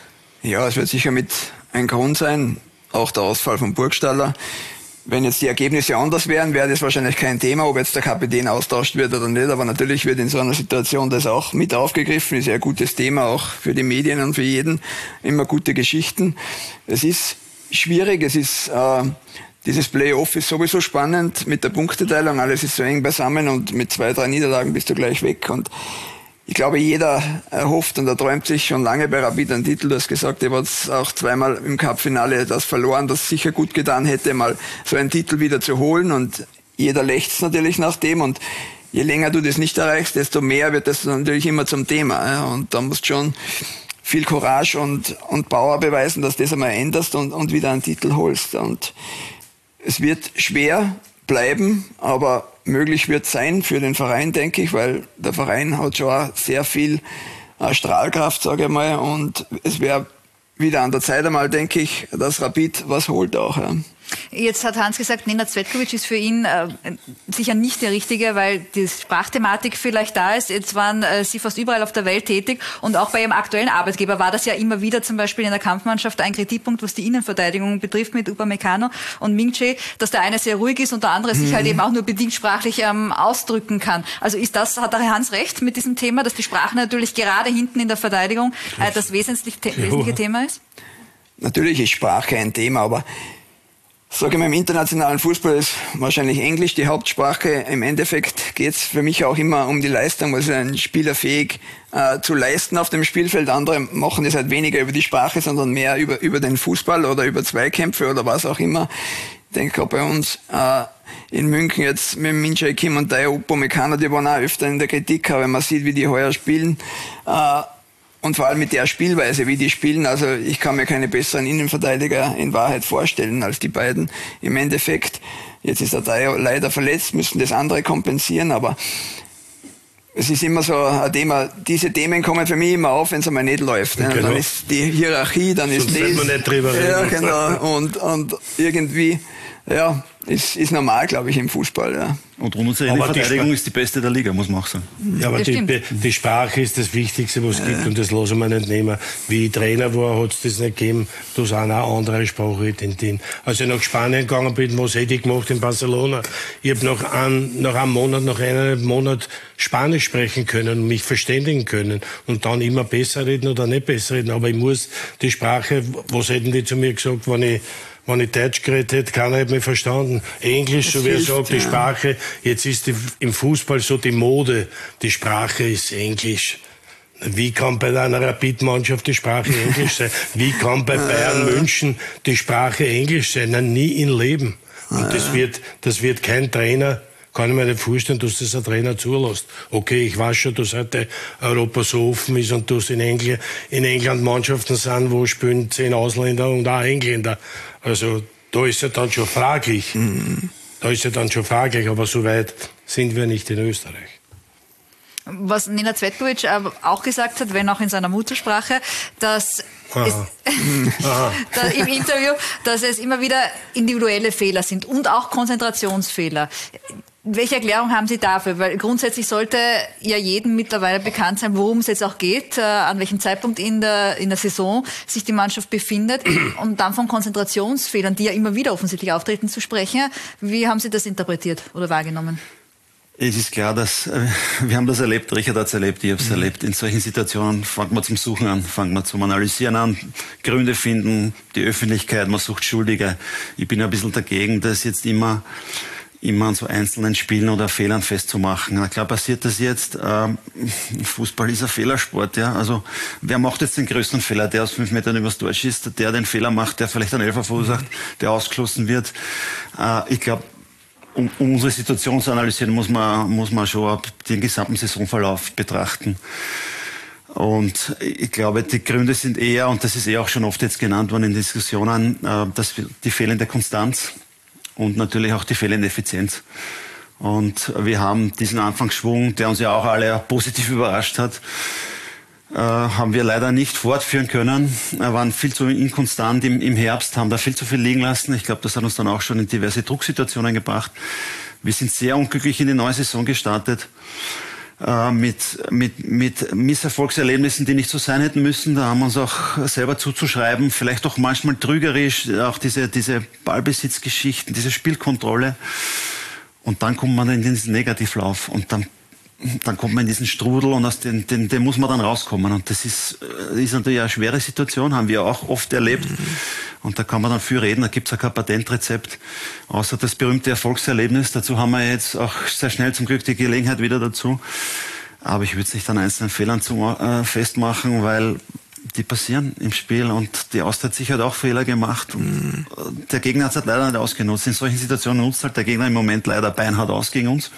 Ja, es wird sicher mit ein Grund sein, auch der Ausfall von Burgstaller. Wenn jetzt die Ergebnisse anders wären, wäre das wahrscheinlich kein Thema, ob jetzt der Kapitän austauscht wird oder nicht. Aber natürlich wird in so einer Situation das auch mit aufgegriffen. Ist ja ein gutes Thema, auch für die Medien und für jeden. Immer gute Geschichten. Es ist schwierig, es ist... Äh, Dieses Play-Off ist sowieso spannend mit der Punkteteilung. Alles ist so eng beisammen und mit zwei, drei Niederlagen bist du gleich weg. Und ich glaube, jeder erhofft und erträumt sich schon lange bei Rapid einen Titel. Du hast gesagt, ihr habt auch zweimal im Cup-Finale das verloren, das sicher gut getan hätte, mal so einen Titel wieder zu holen. Und jeder lechzt natürlich nach dem. Und je länger du das nicht erreichst, desto mehr wird das natürlich immer zum Thema. Und da musst du schon viel Courage und, und Power beweisen, dass du das einmal änderst und, und wieder einen Titel holst. Und es wird schwer bleiben, aber möglich wird sein für den Verein, denke ich, weil der Verein hat schon auch sehr viel äh, Strahlkraft, sage ich mal, und es wäre wieder an der Zeit einmal, denke ich, dass Rapid was holt auch. Ja. Jetzt hat Hans gesagt, Nenad Cvetkovic ist für ihn äh, sicher nicht der Richtige, weil die Sprachthematik vielleicht da ist. Jetzt waren äh, Sie fast überall auf der Welt tätig und auch bei Ihrem aktuellen Arbeitgeber war das ja immer wieder zum Beispiel in der Kampfmannschaft ein Kritikpunkt, was die Innenverteidigung betrifft mit Upamecano und Mingche, dass der eine sehr ruhig ist und der andere mhm. sich halt eben auch nur bedingt sprachlich ähm, ausdrücken kann. Also ist das, hat der Hans recht mit diesem Thema, dass die Sprache natürlich gerade hinten in der Verteidigung äh, das wesentlich, te- wesentliche Thema ist? Natürlich ist Sprache ein Thema, aber sage ich mal, im internationalen Fußball ist wahrscheinlich Englisch die Hauptsprache. Im Endeffekt geht es für mich auch immer um die Leistung, was ist ein Spieler fähig äh, zu leisten auf dem Spielfeld. Andere machen das halt weniger über die Sprache, sondern mehr über, über den Fußball oder über Zweikämpfe oder was auch immer. Ich denke gerade bei uns äh, in München jetzt mit Min-Jae Kim und Dayot Upamecano, die waren auch öfter in der Kritik, aber wenn man sieht, wie die heuer spielen, äh, und vor allem mit der Spielweise, wie die spielen, also ich kann mir keine besseren Innenverteidiger in Wahrheit vorstellen als die beiden. Im Endeffekt, jetzt ist der Dayot leider verletzt, müssen das andere kompensieren, aber es ist immer so ein Thema, diese Themen kommen für mich immer auf, wenn es einmal nicht läuft. Genau. Dann ist die Hierarchie, dann Sonst ist das. man nicht drüber reden. Ja, genau. Und, und irgendwie, ja, ist, ist normal, glaube ich, im Fußball. Ja. Und unsere Innenverteidigung ist die beste der Liga, muss man auch sagen. Ja, aber die, die Sprache ist das Wichtigste, was es ja. gibt, und das lassen wir nicht nehmen. Wie ich Trainer war, hat es das nicht gegeben. Da sind auch andere Sprachidentität. Als ich nach Spanien gegangen bin, was hätte ich gemacht in Barcelona? Ich habe nach, ein, nach einem Monat, nach einem Monat Spanisch sprechen können und mich verständigen können und dann immer besser reden oder nicht besser reden. Aber ich muss die Sprache, was hätten die zu mir gesagt, wenn ich Wenn ich Deutsch geredet hätte, keiner hätte mich verstanden. Englisch, so wie er sagt, die Sprache. Jetzt ist die, im Fußball so die Mode. Die Sprache ist Englisch. Wie kann bei einer Rapid-Mannschaft die Sprache Englisch sein? Wie kann bei Bayern München die Sprache Englisch sein? Nein, nie im Leben. Und das wird, das wird kein Trainer, kann ich mir nicht vorstellen, dass das ein Trainer zulässt. Okay, ich weiß schon, dass heute Europa so offen ist und dass in England, in England Mannschaften sind, wo spielen zehn Ausländer und auch Engländer. Also da ist ja dann schon fraglich. Mhm. Da ist ja dann schon fraglich, aber so weit sind wir nicht in Österreich. Was Nenad Cvetkovic auch gesagt hat, wenn auch in seiner Muttersprache, dass es, da im Interview, dass es immer wieder individuelle Fehler sind und auch Konzentrationsfehler. Welche Erklärung haben Sie dafür? Weil grundsätzlich sollte ja jedem mittlerweile bekannt sein, worum es jetzt auch geht, äh, an welchem Zeitpunkt in der, in der Saison sich die Mannschaft befindet. Und dann von Konzentrationsfehlern, die ja immer wieder offensichtlich auftreten, zu sprechen. Wie haben Sie das interpretiert oder wahrgenommen? Es ist klar, dass äh, wir haben das erlebt, Richard hat es erlebt, ich habe es mhm. erlebt. In solchen Situationen fängt man zum Suchen an, fängt man zum Analysieren an, Gründe finden, die Öffentlichkeit, man sucht Schuldige. Ich bin ein bisschen dagegen, dass jetzt immer immer an so einzelnen Spielen oder Fehlern festzumachen. Na klar passiert das jetzt. Ähm, Fußball ist ein Fehlersport, ja. Also wer macht jetzt den größten Fehler? Der aus fünf Metern übers Tor schießt, der den Fehler macht, der vielleicht einen Elfer verursacht, der ausgeschlossen wird. Äh, ich glaube, um, um unsere Situation zu analysieren, muss man, muss man schon den gesamten Saisonverlauf betrachten. Und ich glaube, die Gründe sind eher, und das ist eh auch schon oft jetzt genannt worden in Diskussionen, äh, dass die fehlende Konstanz und natürlich auch die fehlende Effizienz. Und wir haben diesen Anfangsschwung, der uns ja auch alle positiv überrascht hat, äh, haben wir leider nicht fortführen können. Wir waren viel zu inkonstant im, im Herbst, haben da viel zu viel liegen lassen. Ich glaube, das hat uns dann auch schon in diverse Drucksituationen gebracht. Wir sind sehr unglücklich in die neue Saison gestartet. Äh, mit, mit, mit Misserfolgserlebnissen, die nicht so sein hätten müssen. Da haben wir uns auch selber zuzuschreiben, vielleicht auch manchmal trügerisch, auch diese, diese Ballbesitzgeschichten, diese Spielkontrolle. Und dann kommt man in diesen Negativlauf und dann, dann kommt man in diesen Strudel und aus den, den, den muss man dann rauskommen. Und das ist, ist natürlich eine schwere Situation, haben wir auch oft erlebt. Und da kann man dann viel reden, da gibt es auch kein Patentrezept, außer das berühmte Erfolgserlebnis. Dazu haben wir jetzt auch sehr schnell zum Glück die Gelegenheit wieder dazu. Aber ich würde es nicht an einzelnen Fehlern zu, äh, festmachen, weil die passieren im Spiel und die Austria hat sicher halt auch Fehler gemacht. Und der Gegner hat es halt leider nicht ausgenutzt. In solchen Situationen nutzt halt der Gegner im Moment leider beinhart aus gegen uns.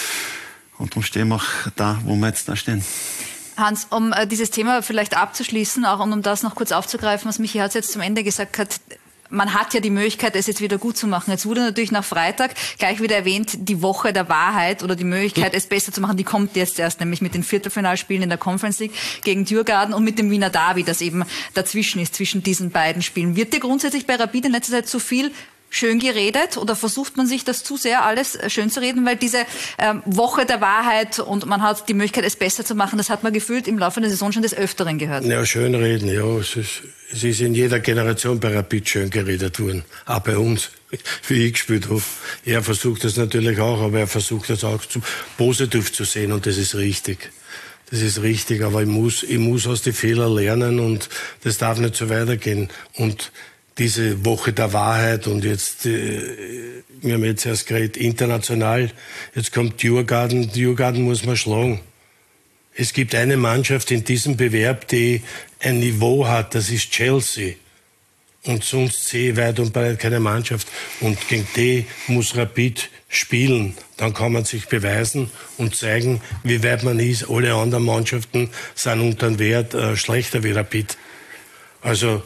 Und darum stehen wir auch da, wo wir jetzt da stehen. Hans, um äh, dieses Thema vielleicht abzuschließen, auch und um das noch kurz aufzugreifen, was Michi Herz jetzt zum Ende gesagt hat, man hat ja die Möglichkeit, es jetzt wieder gut zu machen. Jetzt wurde natürlich nach Freitag gleich wieder erwähnt, die Woche der Wahrheit oder die Möglichkeit, es besser zu machen, die kommt jetzt erst, nämlich mit den Viertelfinalspielen in der Conference League gegen Djurgården und mit dem Wiener Derby, das eben dazwischen ist, zwischen diesen beiden Spielen. Wird dir grundsätzlich bei Rapid in letzter Zeit zu viel schön geredet oder versucht man sich das zu sehr alles schön zu reden, weil diese ähm, Woche der Wahrheit und man hat die Möglichkeit, es besser zu machen, das hat man gefühlt im Laufe der Saison schon des Öfteren gehört. Ja, schön reden, ja. Es ist, es ist in jeder Generation bei Rapid schön geredet worden. Auch bei uns, wie ich gespielt habe. Er versucht das natürlich auch, aber er versucht das auch zu, positiv zu sehen und das ist richtig. Das ist richtig, aber ich muss, ich muss aus den Fehlern lernen und das darf nicht so weitergehen. Und diese Woche der Wahrheit und jetzt, äh, wir haben jetzt erst geredet, international, jetzt kommt Djurgården, Djurgården muss man schlagen. Es gibt eine Mannschaft in diesem Bewerb, die ein Niveau hat, das ist Chelsea. Und sonst sehe ich weit und breit keine Mannschaft. Und gegen die muss Rapid spielen. Dann kann man sich beweisen und zeigen, wie weit man ist. Alle anderen Mannschaften sind unter dem Wert äh, schlechter wie Rapid. Also,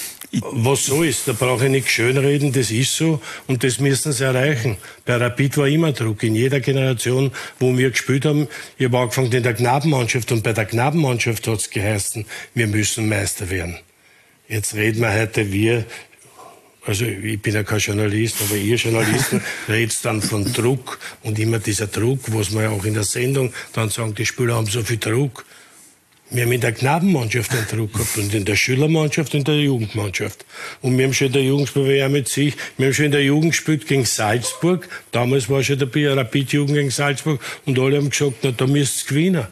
was so ist, da brauche ich nicht schönreden, das ist so und das müssen sie erreichen. Bei Rapid war immer Druck, in jeder Generation, wo wir gespielt haben. Ich habe angefangen in der Knabenmannschaft und bei der Knabenmannschaft hat es geheißen, wir müssen Meister werden. Jetzt reden wir heute, wir, also ich bin ja kein Journalist, aber ihr Journalisten redet dann von Druck und immer dieser Druck, was wir ja auch in der Sendung dann sagen, die Spieler haben so viel Druck. Wir haben in der Knabenmannschaft einen Druck gehabt und in der Schülermannschaft und in der Jugendmannschaft. Und wir haben schon in der Jugendspiel mit sich, wir haben schon in der Jugend gespielt gegen Salzburg. Damals war schon der Rapid-Jugend gegen Salzburg und alle haben gesagt, na, da müsst ihr gewinnen.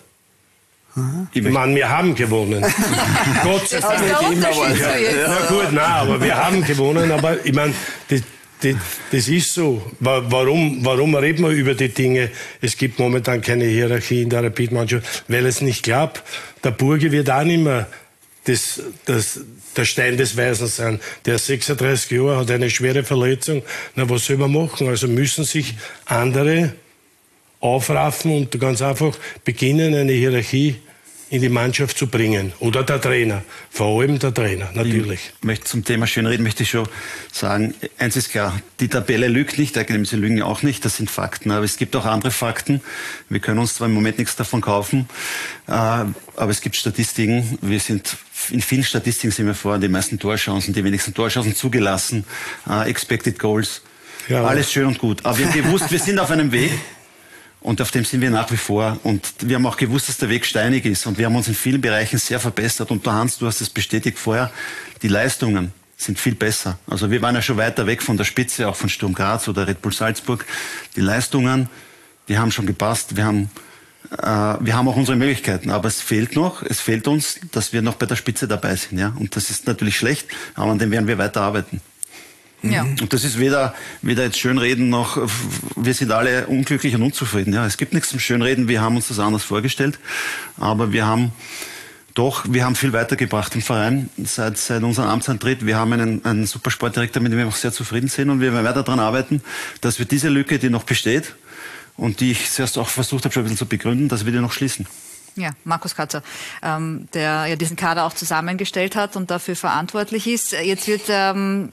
Ich meine, wir haben gewonnen. Gott sei Dank. Ja, na gut, nein, aber wir haben gewonnen, aber ich meine, das, Das, das ist so. Warum, warum reden wir über die Dinge? Es gibt momentan keine Hierarchie in der Rapid-Mannschaft, weil es nicht klappt. Der Burgi wird auch nicht mehr das, das, der Stein des Weisen sein. Der ist sechsunddreißig Jahre, hat eine schwere Verletzung. Na, was soll man machen? Also müssen sich andere aufraffen und ganz einfach beginnen, eine Hierarchie in die Mannschaft zu bringen. Oder der Trainer. Vor allem der Trainer, natürlich. Ich möchte zum Thema Schönreden möchte ich schon sagen, eins ist klar, die Tabelle lügt nicht, eigentlich sie lügen ja auch nicht, das sind Fakten. Aber es gibt auch andere Fakten. Wir können uns zwar im Moment nichts davon kaufen, aber es gibt Statistiken. Wir sind, in vielen Statistiken sind wir vor, die meisten Torchancen, die wenigsten Torchancen zugelassen, Expected Goals. Ja, alles schön und gut. Aber wir haben gewusst, wir sind auf einem Weg. Und auf dem sind wir nach wie vor. Und wir haben auch gewusst, dass der Weg steinig ist. Und wir haben uns in vielen Bereichen sehr verbessert. Und Hans, du hast es bestätigt vorher, die Leistungen sind viel besser. Also wir waren ja schon weiter weg von der Spitze, auch von Sturm Graz oder Red Bull Salzburg. Die Leistungen, die haben schon gepasst. Wir haben, äh, wir haben auch unsere Möglichkeiten. Aber es fehlt noch, es fehlt uns, dass wir noch bei der Spitze dabei sind. Ja? Und das ist natürlich schlecht, aber an dem werden wir weiter arbeiten. Ja. Und das ist weder, weder jetzt Schönreden noch, wir sind alle unglücklich und unzufrieden. Ja, es gibt nichts zum Schönreden, wir haben uns das anders vorgestellt, aber wir haben doch, wir haben viel weitergebracht im Verein seit, seit unserem Amtsantritt. Wir haben einen, einen super Sportdirektor, mit dem wir auch sehr zufrieden sind und wir werden weiter daran arbeiten, dass wir diese Lücke, die noch besteht und die ich zuerst auch versucht habe, schon ein bisschen zu begründen, dass wir die noch schließen. Ja, Markus Katzer, ähm, der ja diesen Kader auch zusammengestellt hat und dafür verantwortlich ist. Jetzt wird ähm,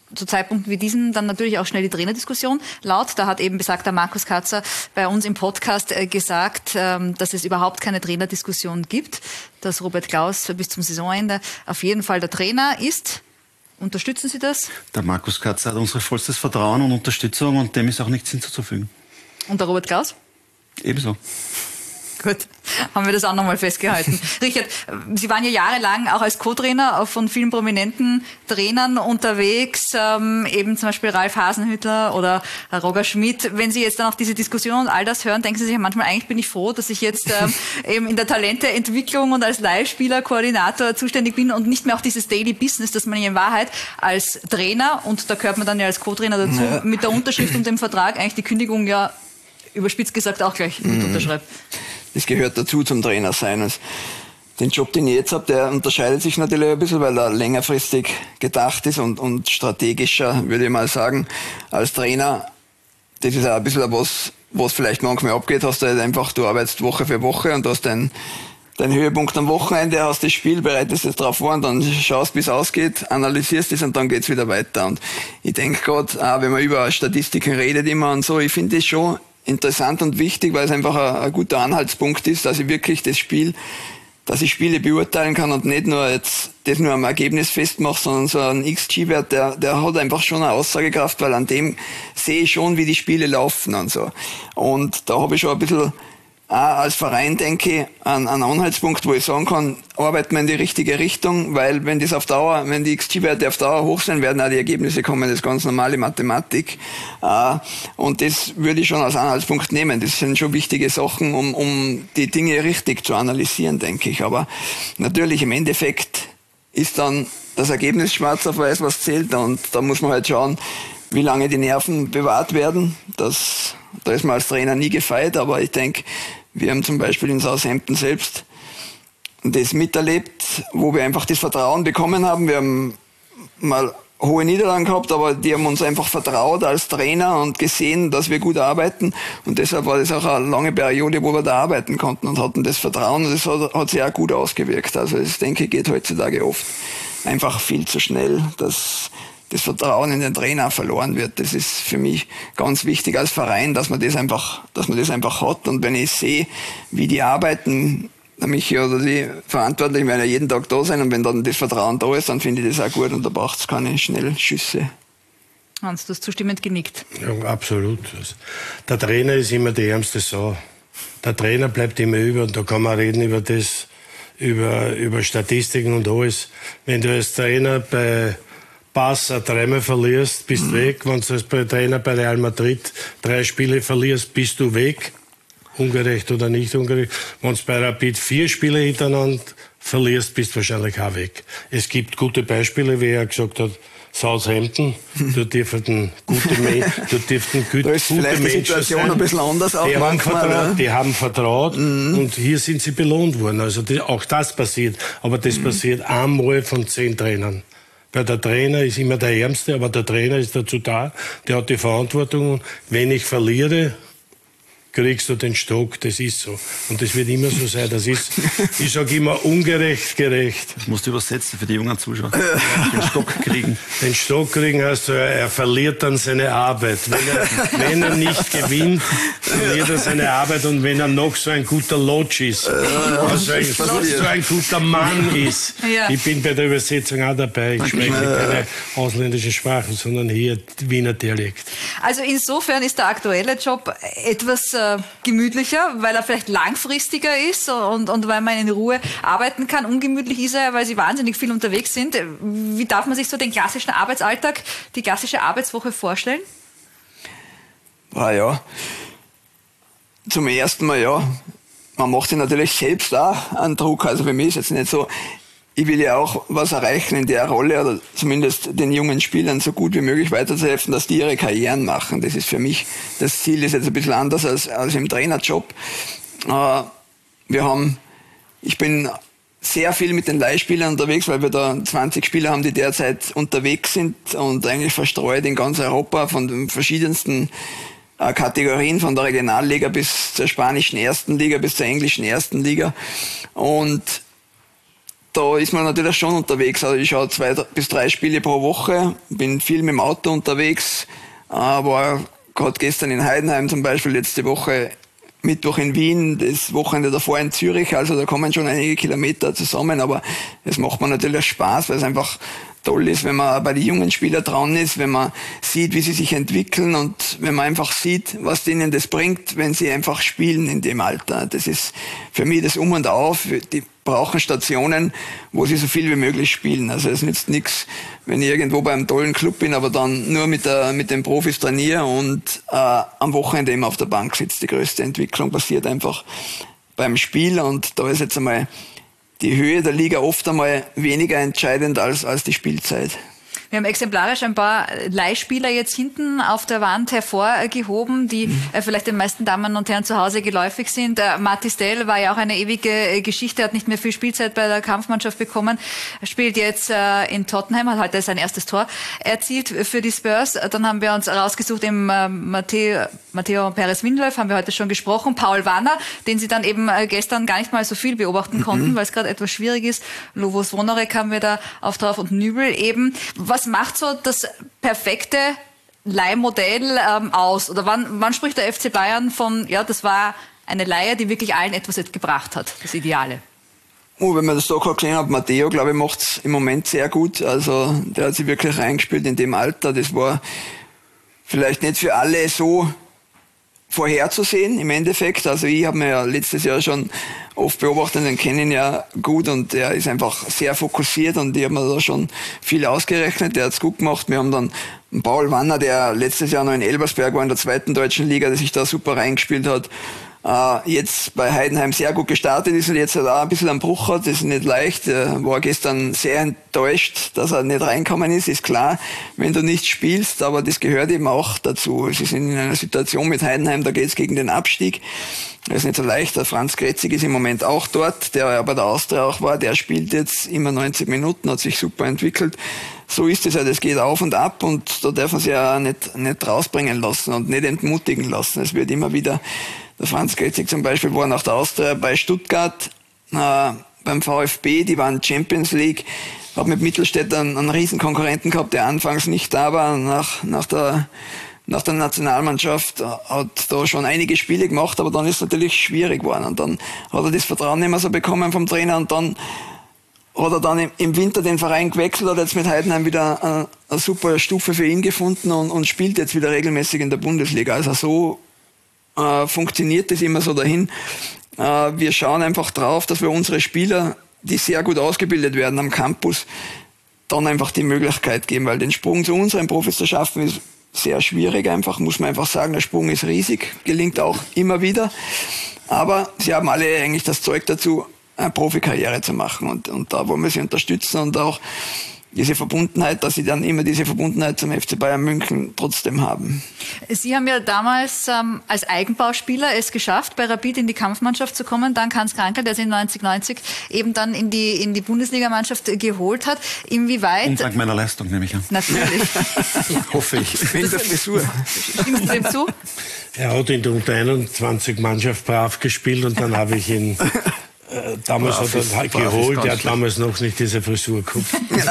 zu Zeitpunkten wie diesem dann natürlich auch schnell die Trainerdiskussion laut. Da hat eben besagter Markus Katzer bei uns im Podcast äh, gesagt, ähm, dass es überhaupt keine Trainerdiskussion gibt, dass Robert Klaus bis zum Saisonende auf jeden Fall der Trainer ist. Unterstützen Sie das? Der Markus Katzer hat unser vollstes Vertrauen und Unterstützung und dem ist auch nichts hinzuzufügen. Und der Robert Klaus? Ebenso. Gut, haben wir das auch nochmal festgehalten. Richard, Sie waren ja jahrelang auch als Co-Trainer von vielen prominenten Trainern unterwegs, ähm, eben zum Beispiel Ralf Hasenhüttl oder Roger Schmidt. Wenn Sie jetzt dann auch diese Diskussion und all das hören, denken Sie sich manchmal, eigentlich bin ich froh, dass ich jetzt ähm, eben in der Talenteentwicklung und als Leihspieler-Koordinator zuständig bin und nicht mehr auch dieses Daily Business, das man in Wahrheit als Trainer, und da gehört man dann ja als Co-Trainer dazu, ja. mit der Unterschrift und dem Vertrag eigentlich die Kündigung ja überspitzt gesagt auch gleich mit mhm. unterschreibt. Das gehört dazu zum Trainer sein. Also den Job, den ich jetzt habe, der unterscheidet sich natürlich ein bisschen, weil er längerfristig gedacht ist und, und strategischer, würde ich mal sagen, als Trainer. Das ist auch ein bisschen was, was vielleicht manchmal abgeht. Hast du halt einfach, du arbeitest Woche für Woche und du hast deinen dein Höhepunkt am Wochenende, hast das Spiel, bereitest es drauf vor und dann schaust, wie es ausgeht, analysierst es und dann geht's wieder weiter. Und ich denke gerade, auch wenn man über Statistiken redet immer und so, ich finde das schon interessant und wichtig, weil es einfach ein, ein guter Anhaltspunkt ist, dass ich wirklich das Spiel, dass ich Spiele beurteilen kann und nicht nur jetzt das nur am Ergebnis festmache, sondern so ein X G-Wert, der, der hat einfach schon eine Aussagekraft, weil an dem sehe ich schon, wie die Spiele laufen und so. Und da habe ich schon ein bisschen auch als Verein, denke ich, an einen Anhaltspunkt, wo ich sagen kann, arbeiten wir in die richtige Richtung, weil wenn das auf Dauer, wenn die X G-Werte auf Dauer hoch sind, werden auch die Ergebnisse kommen, das ist ganz normale Mathematik. Und das würde ich schon als Anhaltspunkt nehmen. Das sind schon wichtige Sachen, um, um die Dinge richtig zu analysieren, denke ich. Aber natürlich im Endeffekt ist dann das Ergebnis schwarz auf weiß, was zählt, und da muss man halt schauen, wie lange die Nerven bewahrt werden. Das, da ist man als Trainer nie gefeit, aber ich denke, wir haben zum Beispiel in Southampton selbst das miterlebt, wo wir einfach das Vertrauen bekommen haben. Wir haben mal hohe Niederlagen gehabt, aber die haben uns einfach vertraut als Trainer und gesehen, dass wir gut arbeiten, und deshalb war das auch eine lange Periode, wo wir da arbeiten konnten und hatten das Vertrauen, und das hat, hat sich auch gut ausgewirkt. Also das, denke ich, geht heutzutage oft einfach viel zu schnell, dass das Vertrauen in den Trainer verloren wird. Das ist für mich ganz wichtig als Verein, dass man das einfach, dass man das einfach hat. Und wenn ich sehe, wie die arbeiten, der Michi oder die Verantwortlichen werden ja jeden Tag da sein, und wenn dann das Vertrauen da ist, dann finde ich das auch gut, und da braucht es keine Schnellschüsse. Hans, du hast zustimmend genickt. Ja, absolut. Der Trainer ist immer die ärmste Sau. Der Trainer bleibt immer über, und da kann man reden über das, über, über Statistiken und alles. Wenn du als Trainer bei Barca dreimal verlierst, bist mhm. weg. Wenn du als Trainer bei Real Madrid drei Spiele verlierst, bist du weg. Ungerecht oder nicht ungerecht. Wenn du bei Rapid vier Spiele hintereinander verlierst, bist du wahrscheinlich auch weg. Es gibt gute Beispiele, wie er gesagt hat, Southampton, du dürften gute, Me- du dürften gut, da ist gute vielleicht Menschen die Situation sein. ein bisschen anders auch die, haben vertraut, ja. die haben vertraut mhm. und hier sind sie belohnt worden. Also die, auch das passiert. Aber das mhm. passiert einmal von zehn Trainern. Weil der Trainer ist immer der Ärmste, aber der Trainer ist dazu da, der hat die Verantwortung. Wenn ich verliere, kriegst du den Stock, das ist so. Und das wird immer so sein. Das ist, ich sage immer, ungerecht gerecht. Das musst du übersetzen für die jungen Zuschauer. Den Stock kriegen. Den Stock kriegen heißt, er verliert dann seine Arbeit. Wenn er, wenn er nicht gewinnt, verliert er seine Arbeit. Und wenn er noch so ein guter Lodge ist, also ein, so ein guter Mann ist. Ja. Ich bin bei der Übersetzung auch dabei. Ich spreche keine ausländischen Sprachen, sondern hier Wiener Dialekt. Also insofern ist der aktuelle Job etwas äh, gemütlicher, weil er vielleicht langfristiger ist und, und weil man in Ruhe arbeiten kann. Ungemütlich ist er, weil sie wahnsinnig viel unterwegs sind. Wie darf man sich so den klassischen Arbeitsalltag, die klassische Arbeitswoche vorstellen? Ah ja, zum ersten Mal ja. Man macht sich natürlich selbst auch einen Druck. Also für mich ist jetzt nicht so, ich will ja auch was erreichen in der Rolle, oder zumindest den jungen Spielern so gut wie möglich weiterzuhelfen, dass die ihre Karrieren machen. Das ist für mich, das Ziel ist jetzt ein bisschen anders als, als im Trainerjob. Äh, wir haben, ich bin sehr viel mit den Leihspielern unterwegs, weil wir da zwanzig Spieler haben, die derzeit unterwegs sind und eigentlich verstreut in ganz Europa von den verschiedensten äh, Kategorien, von der Regionalliga bis zur spanischen ersten Liga, bis zur englischen ersten Liga. Und da ist man natürlich schon unterwegs. Also ich schaue zwei bis drei Spiele pro Woche, bin viel mit dem Auto unterwegs, war gerade gestern in Heidenheim zum Beispiel, letzte Woche Mittwoch in Wien, das Wochenende davor in Zürich, also da kommen schon einige Kilometer zusammen, aber es macht mir natürlich Spaß, weil es einfach toll ist, wenn man bei den jungen Spielern dran ist, wenn man sieht, wie sie sich entwickeln und wenn man einfach sieht, was denen das bringt, wenn sie einfach spielen in dem Alter. Das ist für mich das Um und Auf. Die brauchen Stationen, wo sie so viel wie möglich spielen. Also es nützt nichts, wenn ich irgendwo bei einem tollen Club bin, aber dann nur mit, der, mit den Profis trainiere und äh, am Wochenende immer auf der Bank sitze. Die größte Entwicklung passiert einfach beim Spiel und da ist jetzt einmal die Höhe der Liga oft einmal weniger entscheidend als, als die Spielzeit. Wir haben exemplarisch ein paar Leihspieler jetzt hinten auf der Wand hervorgehoben, die mhm. äh, vielleicht den meisten Damen und Herren zu Hause geläufig sind. Äh, Mathys Dell war ja auch eine ewige äh, Geschichte, hat nicht mehr viel Spielzeit bei der Kampfmannschaft bekommen, spielt jetzt äh, in Tottenham, hat heute sein erstes Tor erzielt für die Spurs. Dann haben wir uns rausgesucht im äh, Matteo, Matteo Perez-Windolf, haben wir heute schon gesprochen, Paul Wanner, den Sie dann eben äh, gestern gar nicht mal so viel beobachten mhm. konnten, weil es gerade etwas schwierig ist. Lovos Wonorek haben wir da auf drauf und Nübel eben. Was macht so das perfekte Leihmodell ähm, aus? Oder wann, wann spricht der F C Bayern von, ja, das war eine Leihe, die wirklich allen etwas gebracht hat, das Ideale? Oh, wenn man das da gerade gesehen hat, Matteo, glaube ich, macht es im Moment sehr gut. Also der hat sich wirklich reingespielt in dem Alter. Das war vielleicht nicht für alle so vorherzusehen im Endeffekt. Also ich habe mir ja letztes Jahr schon oft beobachtet, den kennen ja gut und er ist einfach sehr fokussiert und ich habe mir da schon viel ausgerechnet. Der hat's gut gemacht. Wir haben dann einen Paul Wanner, der letztes Jahr noch in Elversberg war in der zweiten deutschen Liga, der sich da super reingespielt hat. Äh, jetzt bei Heidenheim sehr gut gestartet ist und jetzt halt auch ein bisschen am Bruch hat. Das ist nicht leicht. Er war gestern sehr enttäuscht, dass er nicht reinkommen ist, ist klar, wenn du nicht spielst, aber das gehört eben auch dazu. Sie sind in einer Situation mit Heidenheim, da geht's gegen den Abstieg. Das ist nicht so leicht. Der Franz Kretzig ist im Moment auch dort, der ja bei der Austria auch war. Der spielt jetzt immer neunzig Minuten, hat sich super entwickelt. So ist es ja, das geht auf und ab und da dürfen sie ja nicht, nicht rausbringen lassen und nicht entmutigen lassen. Es wird immer wieder, der Franz Kretzig zum Beispiel war nach der Austria bei Stuttgart, äh, beim VfB, die waren Champions League, hat mit Mittelstädt einen, einen riesen Konkurrenten gehabt, der anfangs nicht da war, nach, nach der Nach der Nationalmannschaft hat da schon einige Spiele gemacht, aber dann ist es natürlich schwierig geworden. Und dann hat er das Vertrauen nicht mehr so bekommen vom Trainer und dann hat er dann im Winter den Verein gewechselt, hat jetzt mit Heidenheim wieder eine, eine super Stufe für ihn gefunden und, und spielt jetzt wieder regelmäßig in der Bundesliga. Also so äh, funktioniert das immer so dahin. Äh, wir schauen einfach drauf, dass wir unsere Spieler, die sehr gut ausgebildet werden am Campus, dann einfach die Möglichkeit geben, weil den Sprung zu unseren Profis zu schaffen ist sehr schwierig einfach, muss man einfach sagen. Der Sprung ist riesig, gelingt auch immer wieder. Aber sie haben alle eigentlich das Zeug dazu, eine Profikarriere zu machen. Und, und da wollen wir sie unterstützen und auch diese Verbundenheit, dass sie dann immer diese Verbundenheit zum F C Bayern München trotzdem haben. Sie haben ja damals ähm, als Eigenbauspieler es geschafft, bei Rapid in die Kampfmannschaft zu kommen. Dank Hans Krankl, der sie in neunzig neunzig eben dann in die, in die Bundesligamannschaft geholt hat. Inwieweit... Und dank meiner Leistung, nehme ich an. Natürlich. Hoffe ich. In der Frisur. Stimmst du dem zu? Er hat in der unter einundzwanzig Mannschaft brav gespielt und dann habe ich ihn... Äh, damals brav hat er ist, halt geholt, er hat damals noch nicht diese Frisur gehabt.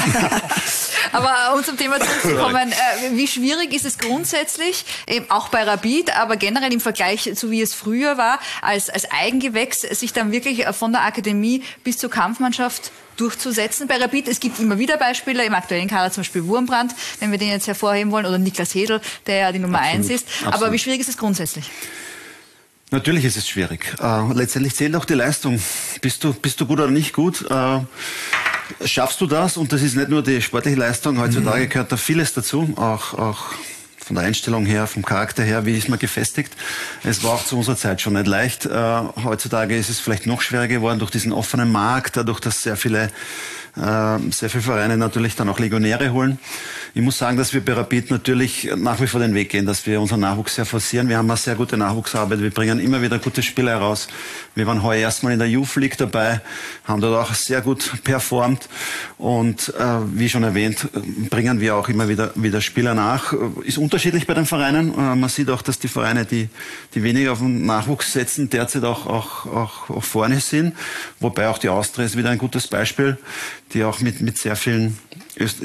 Aber um zum Thema zurückzukommen, äh, wie schwierig ist es grundsätzlich, eben auch bei Rapid, aber generell im Vergleich zu wie es früher war, als, als Eigengewächs, sich dann wirklich von der Akademie bis zur Kampfmannschaft durchzusetzen bei Rapid? Es gibt immer wieder Beispiele, im aktuellen Kader zum Beispiel Wurmbrand, wenn wir den jetzt hervorheben wollen, oder Niklas Hedl, der ja die Nummer Absolut. eins ist. Absolut. Aber wie schwierig ist es grundsätzlich? Natürlich ist es schwierig. Äh, letztendlich zählt auch die Leistung. Bist du, bist du gut oder nicht gut? Äh, schaffst du das? Und das ist nicht nur die sportliche Leistung. Heutzutage mhm. gehört da vieles dazu. Auch, auch von der Einstellung her, vom Charakter her, wie ist man gefestigt. Es war auch zu unserer Zeit schon nicht leicht. Äh, heutzutage ist es vielleicht noch schwerer geworden durch diesen offenen Markt, dadurch, dass sehr viele äh, sehr viele Vereine natürlich dann auch Legionäre holen. Ich muss sagen, dass wir bei Rapid natürlich nach wie vor den Weg gehen, dass wir unseren Nachwuchs sehr forcieren. Wir haben eine sehr gute Nachwuchsarbeit, wir bringen immer wieder gute Spieler heraus. Wir waren heuer erstmal in der Youth League dabei, haben dort auch sehr gut performt und äh, wie schon erwähnt, bringen wir auch immer wieder, wieder Spieler nach. Ist unterschiedlich bei den Vereinen. Äh, man sieht auch, dass die Vereine, die, die weniger auf den Nachwuchs setzen, derzeit auch, auch, auch, auch vorne sind. Wobei auch die Austria ist wieder ein gutes Beispiel, die auch mit, mit sehr vielen, es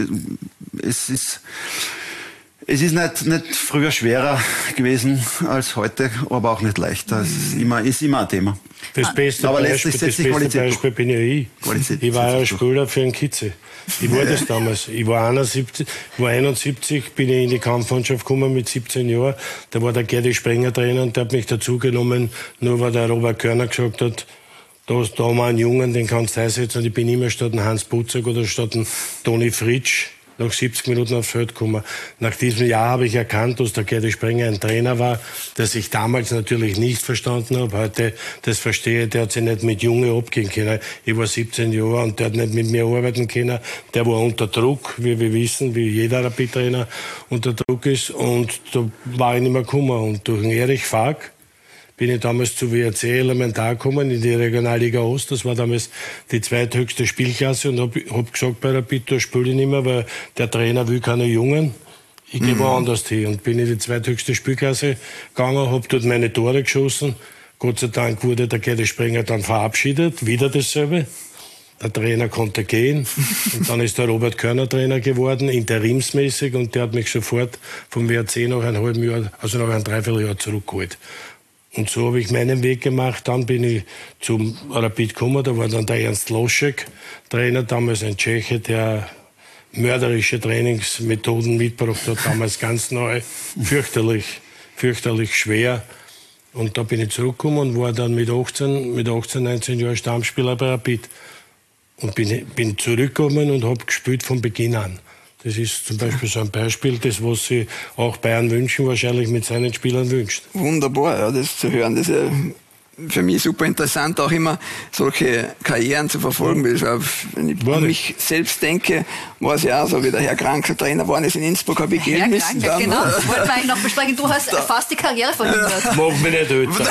ist, es ist nicht, nicht früher schwerer gewesen als heute, aber auch nicht leichter. Es ist immer, ist immer ein Thema. Das beste aber Beispiel, das beste Beispiel bin ja ich. Qualität ich war ja Spieler für einen Kitze. Ich war das damals. Ich war einundsiebzig, ich war einundsiebzig, bin ich in die Kampfmannschaft gekommen mit siebzehn Jahren. Da war der Gerdi Sprenger Trainer und der hat mich dazugenommen, nur weil der Robert Körner gesagt hat, da, da haben wir einen Jungen, den kannst du einsetzen. Und ich bin immer statt einen Hans Butzek oder statt einen Toni Fritsch nach siebzig Minuten aufs Feld gekommen. Nach diesem Jahr habe ich erkannt, dass der Gerdi Sprenger ein Trainer war, der sich damals natürlich nicht verstanden hat. Heute, das verstehe, der hat sich nicht mit Jungen abgehen können. Ich war siebzehn Jahre und der hat nicht mit mir arbeiten können. Der war unter Druck, wie wir wissen, wie jeder Rapid-Trainer unter Druck ist. Und da war ich nicht mehr gekommen. Und durch den Erich Fag bin ich damals zu W R C elementar gekommen, in die Regionalliga Ost. Das war damals die zweithöchste Spielklasse und hab, hab gesagt bei Rapid, da spiele ich nicht mehr, weil der Trainer will keine Jungen. Ich gehe mhm. woanders hin und bin in die zweithöchste Spielklasse gegangen, hab dort meine Tore geschossen. Gott sei Dank wurde der Gerdi Sprenger dann verabschiedet, wieder dasselbe. Der Trainer konnte gehen und dann ist der Robert Körner Trainer geworden, interimsmäßig, und der hat mich sofort vom W R C nach einem halben Jahr, also nach einem Dreivierteljahr zurückgeholt. Und so habe ich meinen Weg gemacht. Dann bin ich zum Rapid gekommen. Da war dann der Ernst Loschek Trainer, damals ein Tscheche, der mörderische Trainingsmethoden mitgebracht hat, damals ganz neu. Fürchterlich, fürchterlich schwer. Und da bin ich zurückgekommen und war dann mit achtzehn, mit achtzehn, neunzehn Jahren Stammspieler bei Rapid. Und bin, bin zurückgekommen und habe gespielt von Beginn an. Das ist zum Beispiel so ein Beispiel, das, was sich auch Bayern München wahrscheinlich mit seinen Spielern wünscht. Wunderbar, ja, das zu hören. Das ist ja für mich super interessant, auch immer solche Karrieren zu verfolgen. Ja. Wenn ich an mich selbst denke, war es ja auch so, wie der Herr Krankl Trainer war, ist in Innsbruck, habe ich gehen müssen. Dann, genau, das wollten wir eigentlich noch besprechen. Du hast da fast die Karriere verhindert. Ja. Mach mich nicht älter.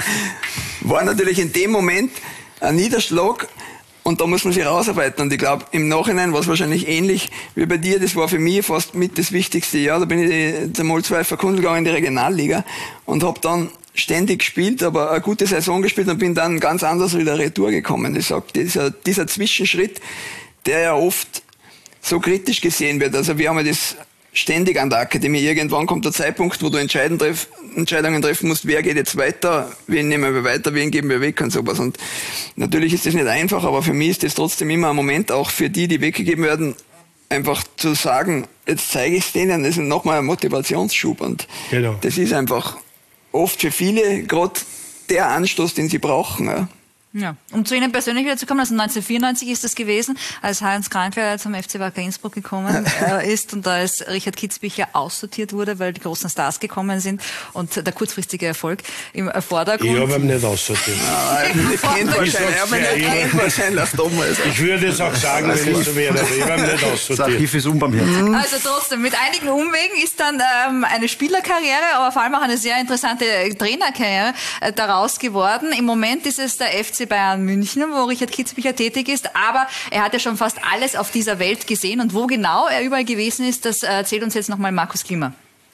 War natürlich in dem Moment ein Niederschlag. Und da muss man sich rausarbeiten. Und ich glaube, im Nachhinein war es wahrscheinlich ähnlich wie bei dir. Das war für mich fast mit das wichtigste Jahr. Da bin ich einmal zwei Verkundel gegangen in die Regionalliga und habe dann ständig gespielt, aber eine gute Saison gespielt und bin dann ganz anders wieder retour gekommen. Ich sag, dieser, dieser Zwischenschritt, der ja oft so kritisch gesehen wird. Also wir haben ja das ständig an der Akademie. Irgendwann kommt der Zeitpunkt, wo du Entscheidungen, treff, Entscheidungen treffen musst, wer geht jetzt weiter, wen nehmen wir weiter, wen geben wir weg und sowas. Und natürlich ist das nicht einfach, aber für mich ist das trotzdem immer ein Moment, auch für die, die weggegeben werden, einfach zu sagen, jetzt zeige ich es denen, das ist nochmal ein Motivationsschub. Und genau. Das ist einfach oft für viele gerade der Anstoß, den sie brauchen. Ja. Ja, um zu Ihnen persönlich wieder zu kommen, also neunzehnhundertvierundneunzig ist das gewesen, als Heinz Krankl zum F C Wacker Innsbruck gekommen äh, ist und als Richard Kitzbichler aussortiert wurde, weil die großen Stars gekommen sind und der kurzfristige Erfolg im Vordergrund. Ich habe ihn nicht aussortiert. Ich würde es auch sagen, wenn es so wäre, aber ich habe ihn nicht aussortiert. Das Archiv ist unbarmherzig. Also trotzdem, mit einigen Umwegen ist dann ähm, eine Spielerkarriere, aber vor allem auch eine sehr interessante Trainerkarriere äh, daraus geworden. Im Moment ist es der F C Bayern München, wo Richard Kitzbichler tätig ist, aber er hat ja schon fast alles auf dieser Welt gesehen und wo genau er überall gewesen ist, das erzählt uns jetzt nochmal Markus Klima.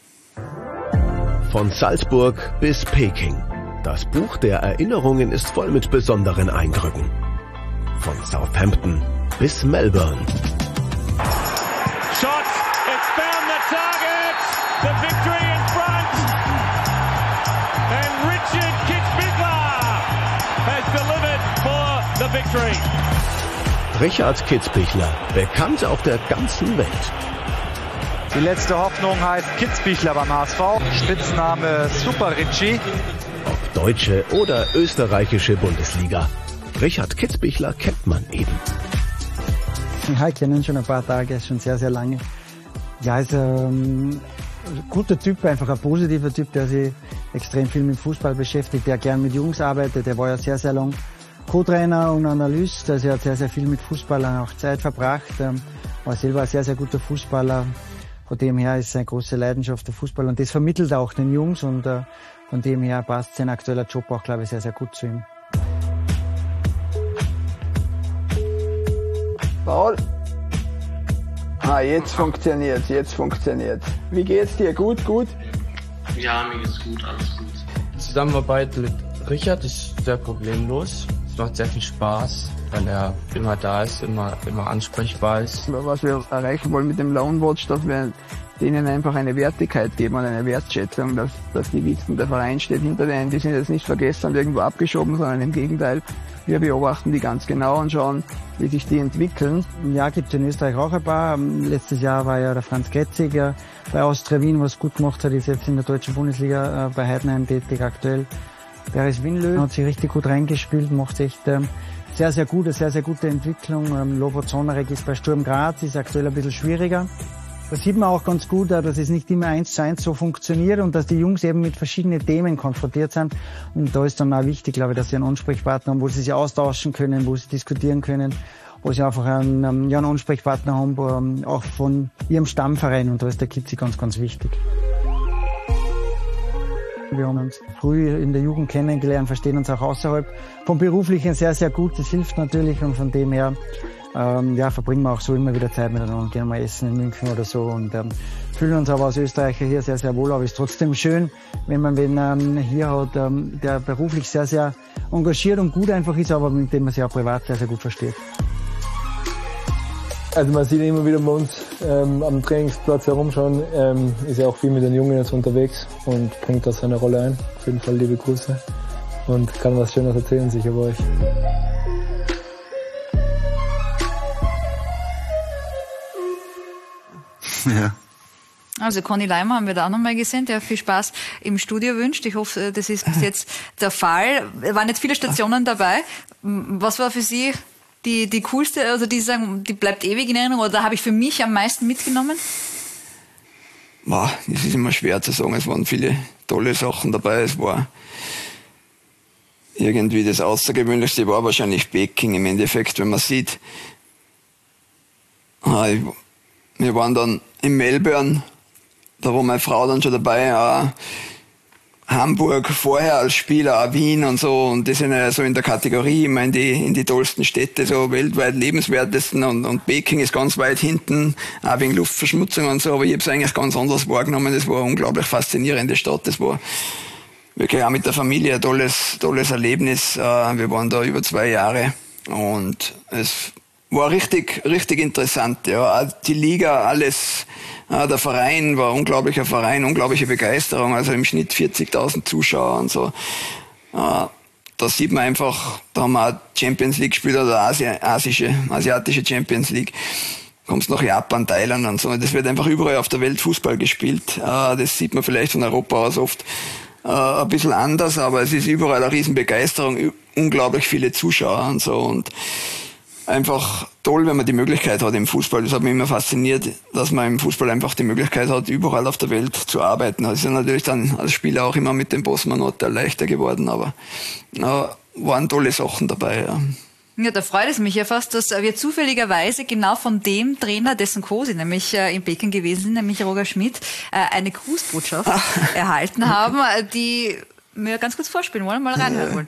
Von Salzburg bis Peking. Das Buch der Erinnerungen ist voll mit besonderen Eindrücken. Von Southampton bis Melbourne. Shot, it's found the target, the victory in front, and Richard Kitzbichler has delivered for the victory. Richard Kitzbichler, bekannt auf der ganzen Welt. Die letzte Hoffnung heißt Kitzbichler beim H S V, Spitzname Super Richie. Ob deutsche oder österreichische Bundesliga, Richard Kitzbichler kennt man eben. Ich kenne ihn schon ein paar Tage, schon sehr, sehr lange. Ja, ist ein guter Typ, einfach ein positiver Typ, der sich extrem viel mit Fußball beschäftigt, der gern mit Jungs arbeitet. Der war ja sehr, sehr lang Co-Trainer und Analyst, also er hat sehr, sehr viel mit Fußballern auch Zeit verbracht, ähm, war selber ein sehr, sehr guter Fußballer. Von dem her ist seine große Leidenschaft der Fußball und das vermittelt er auch den Jungs und äh, von dem her passt sein aktueller Job auch, glaube ich, sehr, sehr gut zu ihm. Paul? Ah, jetzt funktioniert, jetzt funktioniert. Wie geht's dir? Gut, gut? Ja, mir geht's gut, alles gut. Die Zusammenarbeit mit Richard ist sehr problemlos. Es macht sehr viel Spaß, weil er immer da ist, immer, immer ansprechbar ist. Was wir erreichen wollen mit dem Lone Watch, dass wir denen einfach eine Wertigkeit geben und eine Wertschätzung, dass, dass die wissen, der Verein steht hinter denen, die sind jetzt nicht vergessen und irgendwo abgeschoben, sondern im Gegenteil. Wir beobachten die ganz genau und schauen, wie sich die entwickeln. Ja, gibt es in Österreich auch ein paar. Letztes Jahr war ja der Franz Getziger bei Austria Wien, was gut gemacht hat, ist jetzt in der deutschen Bundesliga bei Heidenheim tätig aktuell. Beres Winlö hat sich richtig gut reingespielt, macht echt ähm, sehr, sehr gute, sehr, sehr gute Entwicklung. Ähm, Lobo Zonarek ist bei Sturm Graz, ist aktuell ein bisschen schwieriger. Da sieht man auch ganz gut, dass es nicht immer eins zu eins so funktioniert und dass die Jungs eben mit verschiedenen Themen konfrontiert sind. Und da ist dann auch wichtig, glaube ich, dass sie einen Ansprechpartner haben, wo sie sich austauschen können, wo sie diskutieren können, wo sie einfach einen, ja, einen Ansprechpartner haben, wo, auch von ihrem Stammverein. Und da ist der Kitzi ganz, ganz wichtig. Wir haben uns früh in der Jugend kennengelernt, verstehen uns auch außerhalb vom Beruflichen sehr, sehr gut. Das hilft natürlich und von dem her ähm, ja, verbringen wir auch so immer wieder Zeit miteinander und gehen mal essen in München oder so und ähm, fühlen uns aber als Österreicher hier sehr, sehr wohl. Aber es ist trotzdem schön, wenn man wen ähm, hier hat, ähm, der beruflich sehr, sehr engagiert und gut einfach ist, aber mit dem man sich auch privat sehr, sehr gut versteht. Also man sieht immer wieder bei uns ähm, am Trainingsplatz herumschauen, ähm, ist ja auch viel mit den Jungen jetzt unterwegs und bringt da seine Rolle ein. Auf jeden Fall liebe Grüße und kann was Schönes erzählen, sicher bei euch. Ja. Also Conny Leimer haben wir da auch nochmal gesehen, der viel Spaß im Studio wünscht. Ich hoffe, das ist bis jetzt der Fall. Es waren jetzt viele Stationen dabei. Was war für Sie die, die coolste, also die sagen, die bleibt ewig in Erinnerung, oder da habe ich für mich am meisten mitgenommen? Boah, das ist immer schwer zu sagen. Es waren viele tolle Sachen dabei. Es war irgendwie das Außergewöhnlichste war wahrscheinlich Peking im Endeffekt, wenn man sieht. Wir waren dann in Melbourne, da war meine Frau dann schon dabei, auch Hamburg vorher als Spieler, auch Wien und so, und das sind ja so in der Kategorie immer in die, in die tollsten Städte, so weltweit lebenswertesten, und, und Peking ist ganz weit hinten, auch wegen Luftverschmutzung und so, aber ich habe es eigentlich ganz anders wahrgenommen. Das war eine unglaublich faszinierende Stadt, das war wirklich auch mit der Familie ein tolles, tolles Erlebnis. Wir waren da über zwei Jahre und es war richtig, richtig interessant, ja. Auch die Liga, alles, ja, der Verein war ein unglaublicher Verein, unglaubliche Begeisterung, also im Schnitt vierzigtausend Zuschauer und so. Ja, da sieht man einfach, da haben wir auch Champions League gespielt, oder Asi asische, asiatische Champions League. Kommst nach Japan, Thailand und so. Das wird einfach überall auf der Welt Fußball gespielt. Das sieht man vielleicht von Europa aus oft ein bisschen anders, aber es ist überall eine Riesenbegeisterung, unglaublich viele Zuschauer und so, und einfach toll, wenn man die Möglichkeit hat im Fußball. Das hat mich immer fasziniert, dass man im Fußball einfach die Möglichkeit hat, überall auf der Welt zu arbeiten. Das ist ja natürlich dann als Spieler auch immer mit dem Bosman-Hotel leichter geworden, aber ja, waren tolle Sachen dabei. Ja. Ja, da freut es mich ja fast, dass wir zufälligerweise genau von dem Trainer, dessen Co. Sie nämlich in Peking gewesen sind, nämlich Roger Schmidt, eine Grußbotschaft erhalten haben, die wir ganz kurz vorspielen wollen, mal reinhören wollen.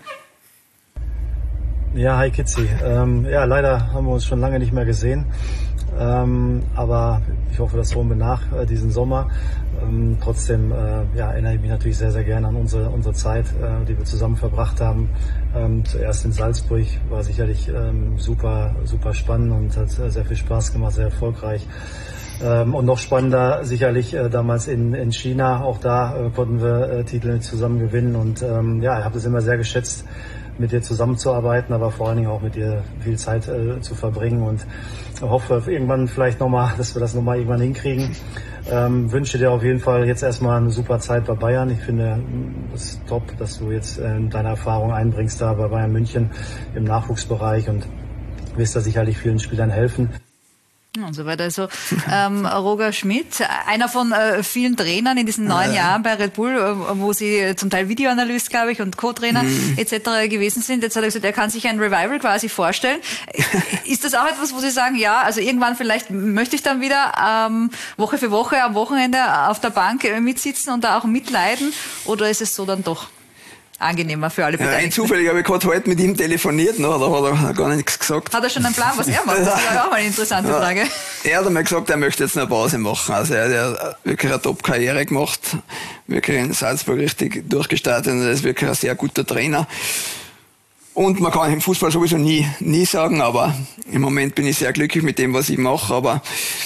Ja, hi Kitzi. Ähm, ja, leider haben wir uns schon lange nicht mehr gesehen. Ähm, aber ich hoffe, das holen wir nach äh, diesen Sommer. Ähm, trotzdem äh, ja, erinnere ich mich natürlich sehr, sehr gerne an unsere, unsere Zeit, äh, die wir zusammen verbracht haben. Ähm, zuerst in Salzburg war sicherlich ähm, super, super spannend und hat äh, sehr viel Spaß gemacht, sehr erfolgreich. Ähm, und noch spannender sicherlich äh, damals in, in China. Auch da äh, konnten wir äh, Titel zusammen gewinnen und ähm, ja, ich habe das immer sehr geschätzt, mit dir zusammenzuarbeiten, aber vor allen Dingen auch mit dir viel Zeit äh, zu verbringen, und hoffe irgendwann vielleicht nochmal, dass wir das nochmal irgendwann hinkriegen. Ähm, wünsche dir auf jeden Fall jetzt erstmal eine super Zeit bei Bayern. Ich finde es ist top, dass du jetzt äh, deine Erfahrung einbringst da bei Bayern München im Nachwuchsbereich, und wirst da sicherlich vielen Spielern helfen. Und so weiter. Also ähm, Roger Schmidt, einer von äh, vielen Trainern in diesen neun ja. Jahren bei Red Bull, äh, wo sie zum Teil Videoanalyst, glaube ich, und Co-Trainer mhm. et cetera gewesen sind. Jetzt hat er gesagt, er kann sich ein Revival quasi vorstellen. Ist das auch etwas, wo Sie sagen, ja, also irgendwann vielleicht möchte ich dann wieder ähm, Woche für Woche am Wochenende auf der Bank äh, mitsitzen und da auch mitleiden? Oder ist es so dann doch angenehmer für alle Beteiligten? Ja, zufällig habe ich gerade heute mit ihm telefoniert, ne, da hat er gar nichts gesagt. Hat er schon einen Plan, was er macht? Das ist auch mal eine interessante ja, Frage. Er hat einmal gesagt, er möchte jetzt eine Pause machen. Also er hat wirklich eine Top-Karriere gemacht, wirklich in Salzburg richtig durchgestartet und er ist wirklich ein sehr guter Trainer. Und man kann im Fußball sowieso nie, nie sagen, aber im Moment bin ich sehr glücklich mit dem, was ich mache, aber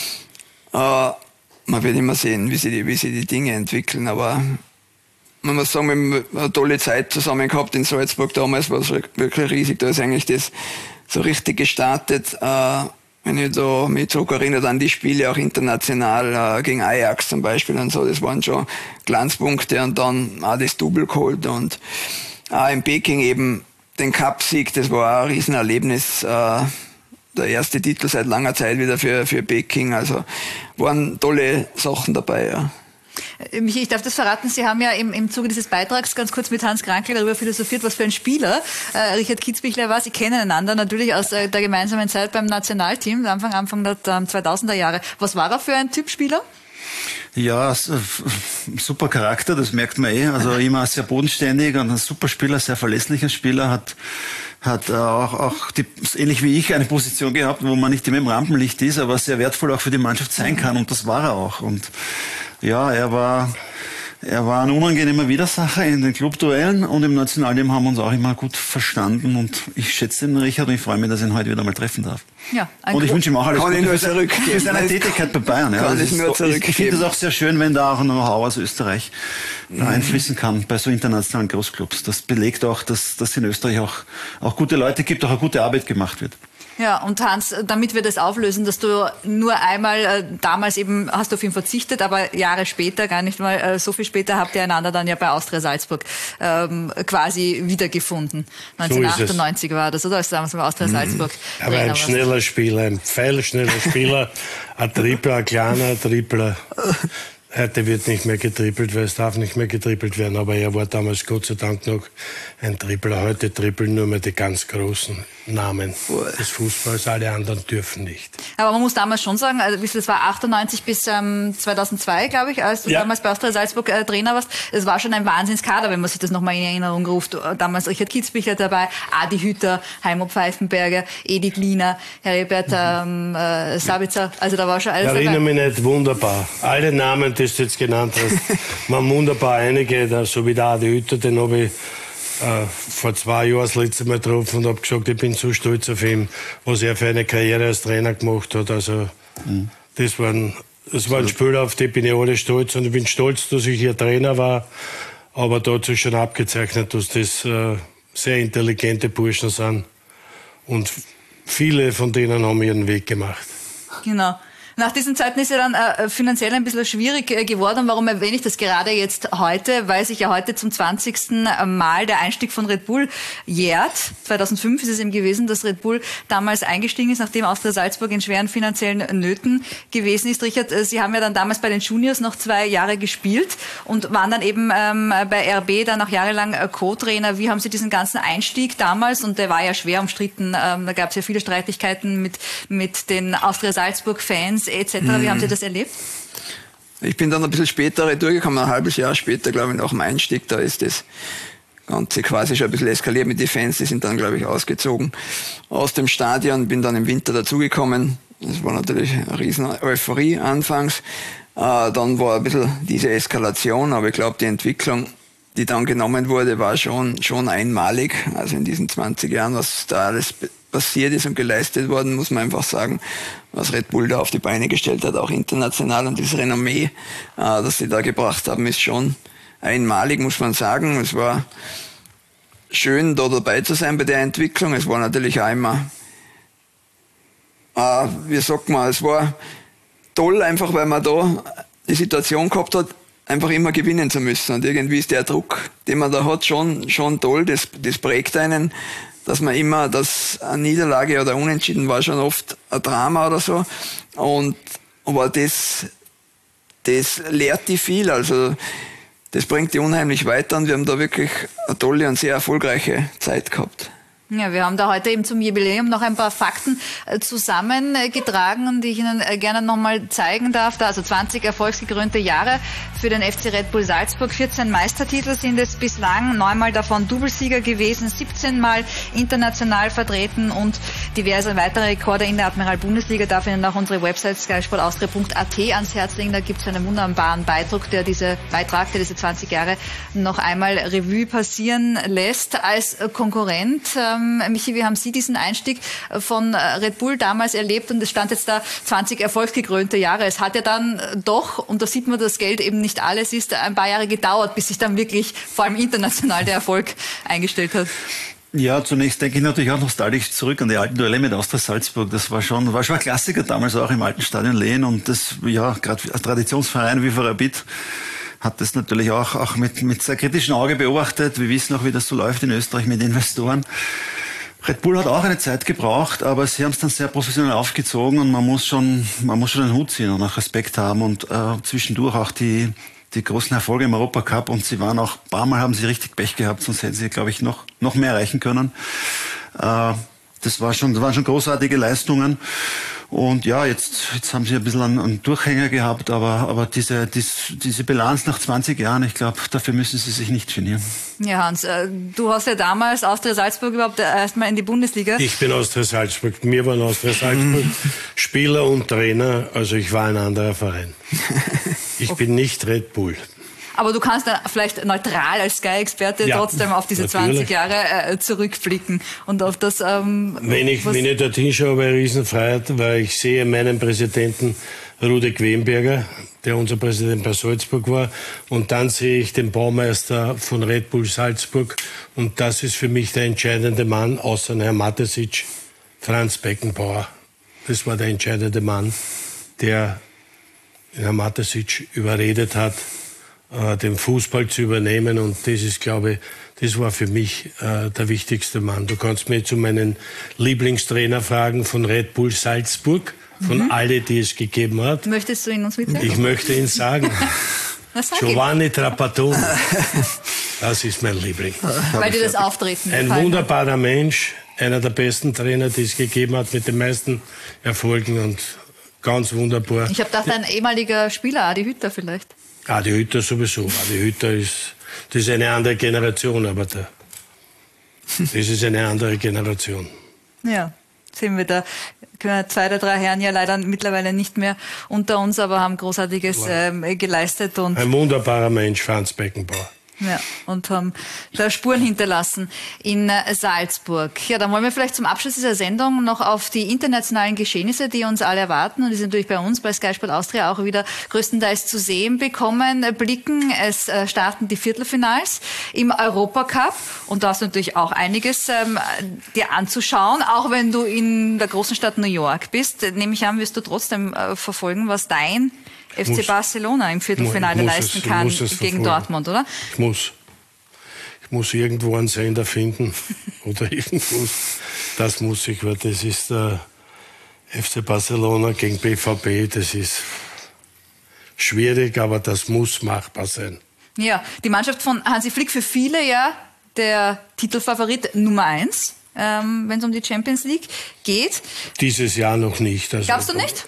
äh, man wird immer sehen, wie sich die, wie sich die Dinge entwickeln, aber man muss sagen, wir haben eine tolle Zeit zusammen gehabt in Salzburg damals, war es wirklich riesig. Da ist eigentlich das so richtig gestartet. Äh, wenn ich da mich zurückerinnere an die Spiele auch international äh, gegen Ajax zum Beispiel und so, das waren schon Glanzpunkte und dann auch das Double geholt und auch in Peking eben den Cup-Sieg, das war ein Riesenerlebnis. Äh, der erste Titel seit langer Zeit wieder für, für Peking, also waren tolle Sachen dabei, ja. Michi, ich darf das verraten, Sie haben ja im, im Zuge dieses Beitrags ganz kurz mit Hans Krankl darüber philosophiert, was für ein Spieler äh, Richard Kitzbichler war. Sie kennen einander natürlich aus äh, der gemeinsamen Zeit beim Nationalteam, Anfang, Anfang der ähm, zweitausender Jahre. Was war er für ein Typ Spieler? Ja, super Charakter, das merkt man eh. Also immer sehr bodenständig und ein super Spieler, sehr verlässlicher Spieler, hat hat auch, auch die, ähnlich wie ich eine Position gehabt, wo man nicht immer im Rampenlicht ist, aber sehr wertvoll auch für die Mannschaft sein kann und das war er auch. Und ja, er war Er war ein unangenehmer Widersacher in den Clubduellen und im Nationalteam haben wir uns auch immer gut verstanden und ich schätze den Richard und ich freue mich, dass ich ihn heute wieder mal treffen darf. Ja, und ich wünsche ihm auch alles Gute für, für seine Tätigkeit bei Bayern. Ja. Kann ich nur ich ich finde es auch sehr schön, wenn da auch ein Know-how aus Österreich mhm. einfließen kann bei so internationalen Großclubs. Das belegt auch, dass dass es in Österreich auch, auch gute Leute gibt, auch eine gute Arbeit gemacht wird. Ja, und Hans, damit wir das auflösen, dass du nur einmal, äh, damals eben hast du auf ihn verzichtet, aber Jahre später, gar nicht mal äh, so viel später, habt ihr einander dann ja bei Austria Salzburg ähm, quasi wiedergefunden. neunzehnhundertachtundneunzig so war das, oder? Als du damals bei Austria Salzburg. Mhm. Aber ein schneller Spieler, ein pfeilschneller Spieler, ein Tripler, ein kleiner Tripler. Heute wird nicht mehr getrippelt, weil es darf nicht mehr getrippelt werden. Aber er war damals Gott sei Dank noch ein Trippler. Heute trippeln nur mehr die ganz großen Namen des Fußballs. Alle anderen dürfen nicht. Aber man muss damals schon sagen, also das war achtundneunzig bis ähm, zweitausendzwei, glaube ich, als du ja. damals bei Austria Salzburg äh, Trainer warst. Es war schon ein Wahnsinnskader, wenn man sich das nochmal in Erinnerung ruft. Damals Richard Kitzbichler dabei, Adi Hütter, Heimo Pfeifenberger, Edi Gliner, Heribert ähm, äh, Sabitzer. Also da war schon alles Erinnere dabei. mich nicht, wunderbar. Alle Namen, die du jetzt genannt hast, waren wunderbar. Einige, da, so wie der Adi Hütter, den habe ich äh, vor zwei Jahren das letzte Mal getroffen und habe gesagt, ich bin so stolz auf ihn, was er für eine Karriere als Trainer gemacht hat. Also mhm. das waren, das waren Spieler, auf die bin ich alle stolz und ich bin stolz, dass ich hier Trainer war. Aber da hat sich schon abgezeichnet, dass das äh, sehr intelligente Burschen sind und viele von denen haben ihren Weg gemacht. Genau. Nach diesen Zeiten ist ja dann äh, finanziell ein bisschen schwierig äh, geworden. Warum erwähne ich das gerade jetzt heute? Weil sich ja heute zum zwanzigsten Mal der Einstieg von Red Bull jährt. zweitausendfünf ist es eben gewesen, dass Red Bull damals eingestiegen ist, nachdem Austria Salzburg in schweren finanziellen Nöten gewesen ist. Richard, äh, Sie haben ja dann damals bei den Juniors noch zwei Jahre gespielt und waren dann eben ähm, bei R B dann auch jahrelang äh, Co-Trainer. Wie haben Sie diesen ganzen Einstieg damals, und der war ja schwer umstritten, ähm, da gab es ja viele Streitigkeiten mit, mit den Austria Salzburg-Fans et cetera. Wie haben Sie das erlebt? Ich bin dann ein bisschen später retourgekommen, ein halbes Jahr später, glaube ich, nach dem Einstieg. Da ist das Ganze quasi schon ein bisschen eskaliert mit den Fans. Die sind dann, glaube ich, ausgezogen aus dem Stadion. Bin dann im Winter dazugekommen. Das war natürlich eine riesen Euphorie anfangs. Äh, dann war ein bisschen diese Eskalation, aber ich glaube, die Entwicklung, die dann genommen wurde, war schon, schon einmalig. Also in diesen zwanzig Jahren, was da alles passiert ist und geleistet worden, muss man einfach sagen, was Red Bull da auf die Beine gestellt hat, auch international, und das Renommee, äh, das sie da gebracht haben, ist schon einmalig, muss man sagen. Es war schön, da dabei zu sein bei der Entwicklung. Es war natürlich auch immer, äh, wie sagt man, es war toll, einfach weil man da die Situation gehabt hat, einfach immer gewinnen zu müssen. Und irgendwie ist der Druck, den man da hat, schon, schon toll. Das, das prägt einen. dass man immer, dass eine Niederlage oder Unentschieden war schon oft ein Drama oder so. Und, aber das, das lehrt die viel, also das bringt die unheimlich weiter und wir haben da wirklich eine tolle und sehr erfolgreiche Zeit gehabt. Ja, wir haben da heute eben zum Jubiläum noch ein paar Fakten äh, zusammengetragen, die ich Ihnen äh, gerne nochmal zeigen darf. Da also zwanzig erfolgsgekrönte Jahre für den F C Red Bull Salzburg. vierzehn Meistertitel sind es bislang, neunmal davon Doublesieger gewesen, siebzehn Mal international vertreten und diverse weitere Rekorde in der Admiral-Bundesliga. Darf Ihnen auch unsere Website sky sport austria punkt a t ans Herz legen. Da gibt es einen wunderbaren Beitrag, der diese, Beitrag, der diese zwanzig Jahre noch einmal Revue passieren lässt. Als Konkurrent, ähm, Michi, wie haben Sie diesen Einstieg von Red Bull damals erlebt? Und es stand jetzt da zwanzig erfolgsgekrönte Jahre. Es hat ja dann doch, und da sieht man, dass Geld eben nicht alles ist, ein paar Jahre gedauert, bis sich dann wirklich vor allem international der Erfolg eingestellt hat. Ja, zunächst denke ich natürlich auch nostalgisch zurück an die alten Duelle mit Austria Salzburg. Das war schon, war schon ein Klassiker damals auch im alten Stadion Lehen und das, ja, gerade als Traditionsverein wie für Rapid hat das natürlich auch, auch mit, mit sehr kritischem Auge beobachtet. Wir wissen auch, wie das so läuft in Österreich mit Investoren. Red Bull hat auch eine Zeit gebraucht, aber sie haben es dann sehr professionell aufgezogen und man muss schon, man muss schon den Hut ziehen und auch Respekt haben und äh, zwischendurch auch die, die großen Erfolge im Europacup und sie waren auch, ein paar Mal haben sie richtig Pech gehabt, sonst hätten sie, glaube ich, noch, noch mehr erreichen können. Äh, das war schon, das waren schon großartige Leistungen. Und ja, jetzt, jetzt haben sie ein bisschen einen, einen Durchhänger gehabt, aber, aber diese, diese, diese Bilanz nach zwanzig Jahren, ich glaube, dafür müssen sie sich nicht genieren. Ja, Hans, du hast ja damals Austria Salzburg überhaupt erstmal in die Bundesliga. Ich bin Austria Salzburg, mir waren Austria Salzburg Spieler und Trainer, also ich war ein anderer Verein. Ich bin nicht Red Bull. Aber du kannst dann vielleicht neutral als Sky-Experte ja, trotzdem auf diese natürlich. zwanzig Jahre äh, zurückblicken und auf das. Ähm, wenn ich wenn ich dorthin schaue, habe ich eine Riesenfreiheit, weil ich sehe meinen Präsidenten Rudi Quenberger, der unser Präsident bei Salzburg war, und dann sehe ich den Baumeister von Red Bull Salzburg und das ist für mich der entscheidende Mann, außer Herrn Matesic, Franz Beckenbauer. Das war der entscheidende Mann, der Herrn Matesic überredet hat, den Fußball zu übernehmen und das ist, glaube ich, das war für mich äh, der wichtigste Mann. Du kannst mich zu meinen Lieblingstrainer fragen von Red Bull Salzburg, von mhm. alle, die es gegeben hat. Möchtest du ihn uns mitteilen? Ich möchte ihn sagen. Giovanni Trapattoni. Das ist mein Liebling. Weil dir das Auftreten Ein wunderbarer Mensch, einer der besten Trainer, die es gegeben hat, mit den meisten Erfolgen und ganz wunderbar. Ich habe gedacht, ein ehemaliger Spieler, Adi Hütter vielleicht. Adi Hütter sowieso. Adi Hütter ist, das ist eine andere Generation, aber der, das ist eine andere Generation. Ja, sehen wir da. Zwei der drei Herren ja leider mittlerweile nicht mehr unter uns, aber haben Großartiges ähm, geleistet. Und ein wunderbarer Mensch, Franz Beckenbauer. Ja, und haben da Spuren hinterlassen in äh, Salzburg. Ja, dann wollen wir vielleicht zum Abschluss dieser Sendung noch auf die internationalen Geschehnisse, die uns alle erwarten und die sind natürlich bei uns bei Sky Sport Austria auch wieder größtenteils zu sehen bekommen, äh, blicken. Es äh, starten die Viertelfinals im Europacup und da hast du natürlich auch einiges ähm, dir anzuschauen, auch wenn du in der großen Stadt New York bist. Nehme ich an, wirst du trotzdem äh, verfolgen, was dein F C muss, Barcelona im Viertelfinale leisten es, kann gegen verfolgen. Dortmund, oder? Ich muss. Ich muss irgendwo einen Sender finden oder irgendwo. Das muss ich, weil das ist der F C Barcelona gegen B V B. Das ist schwierig, aber das muss machbar sein. Ja, die Mannschaft von Hansi Flick für viele ja der Titelfavorit Nummer eins, ähm, wenn es um die Champions League geht. Dieses Jahr noch nicht. Also glaubst du nicht?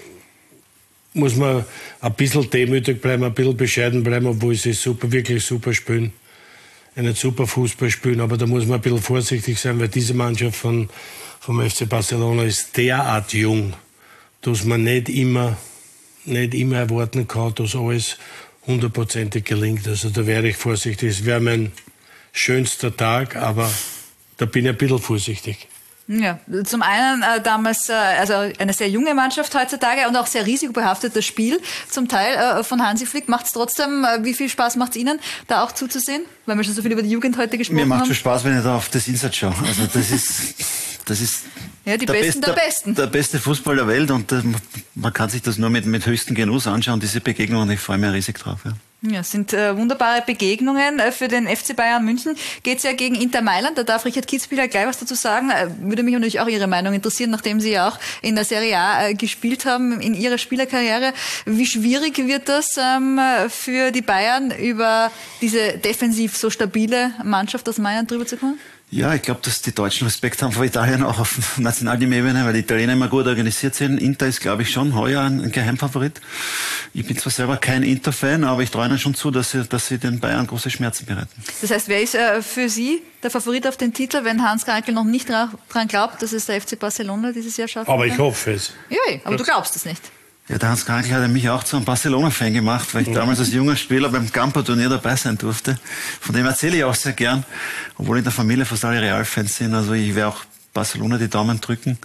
Muss man ein bisschen demütig bleiben, ein bisschen bescheiden bleiben, obwohl sie super, wirklich super spielen. Einen super Fußball spielen, aber da muss man ein bisschen vorsichtig sein, weil diese Mannschaft von, vom F C Barcelona ist derart jung, dass man nicht immer, nicht immer erwarten kann, dass alles hundertprozentig gelingt. Also da wäre ich vorsichtig. Es wäre mein schönster Tag, aber da bin ich ein bisschen vorsichtig. Ja, zum einen äh, damals äh, also eine sehr junge Mannschaft heutzutage und auch sehr risikobehaftetes Spiel zum Teil äh, von Hansi Flick. Macht es trotzdem, äh, wie viel Spaß macht es Ihnen, da auch zuzusehen? Weil wir schon so viel über die Jugend heute gesprochen haben. Mir macht haben. schon Spaß, wenn ich da auf das Insert schaue. Also das ist, das ist ja, die der Besten beste, der Besten. Der beste Fußball der Welt und äh, man kann sich das nur mit, mit höchstem Genuss anschauen, diese Begegnung, und ich freue mich riesig drauf. Ja. Ja, es sind äh, wunderbare Begegnungen. Äh, für den F C Bayern München geht es ja gegen Inter Mailand. Da darf Richard Kitzbühler gleich was dazu sagen. Äh, würde mich natürlich auch Ihre Meinung interessieren, nachdem Sie ja auch in der Serie A äh, gespielt haben in Ihrer Spielerkarriere. Wie schwierig wird das ähm, für die Bayern, über diese defensiv so stabile Mannschaft aus Mailand drüber zu kommen? Ja, ich glaube, dass die Deutschen Respekt haben vor Italien auch auf Nationalteam-Ebene, weil die Italiener immer gut organisiert sind. Inter ist, glaube ich, schon heuer ein Geheimfavorit. Ich bin zwar selber kein Inter-Fan, aber ich traue ihnen schon zu, dass sie, dass sie den Bayern große Schmerzen bereiten. Das heißt, wer ist äh, für Sie der Favorit auf den Titel, wenn Hans Krankl noch nicht daran glaubt, dass es der F C Barcelona dieses Jahr schafft? Aber ich hoffe es. Ja, aber du glaubst es nicht. Ja, der Hans Krankl hat mich auch zu einem Barcelona-Fan gemacht, weil ich ja. damals als junger Spieler beim Campo-Turnier dabei sein durfte. Von dem erzähle ich auch sehr gern, obwohl in der Familie fast alle Real-Fans sind. Also ich werde auch Barcelona die Daumen drücken.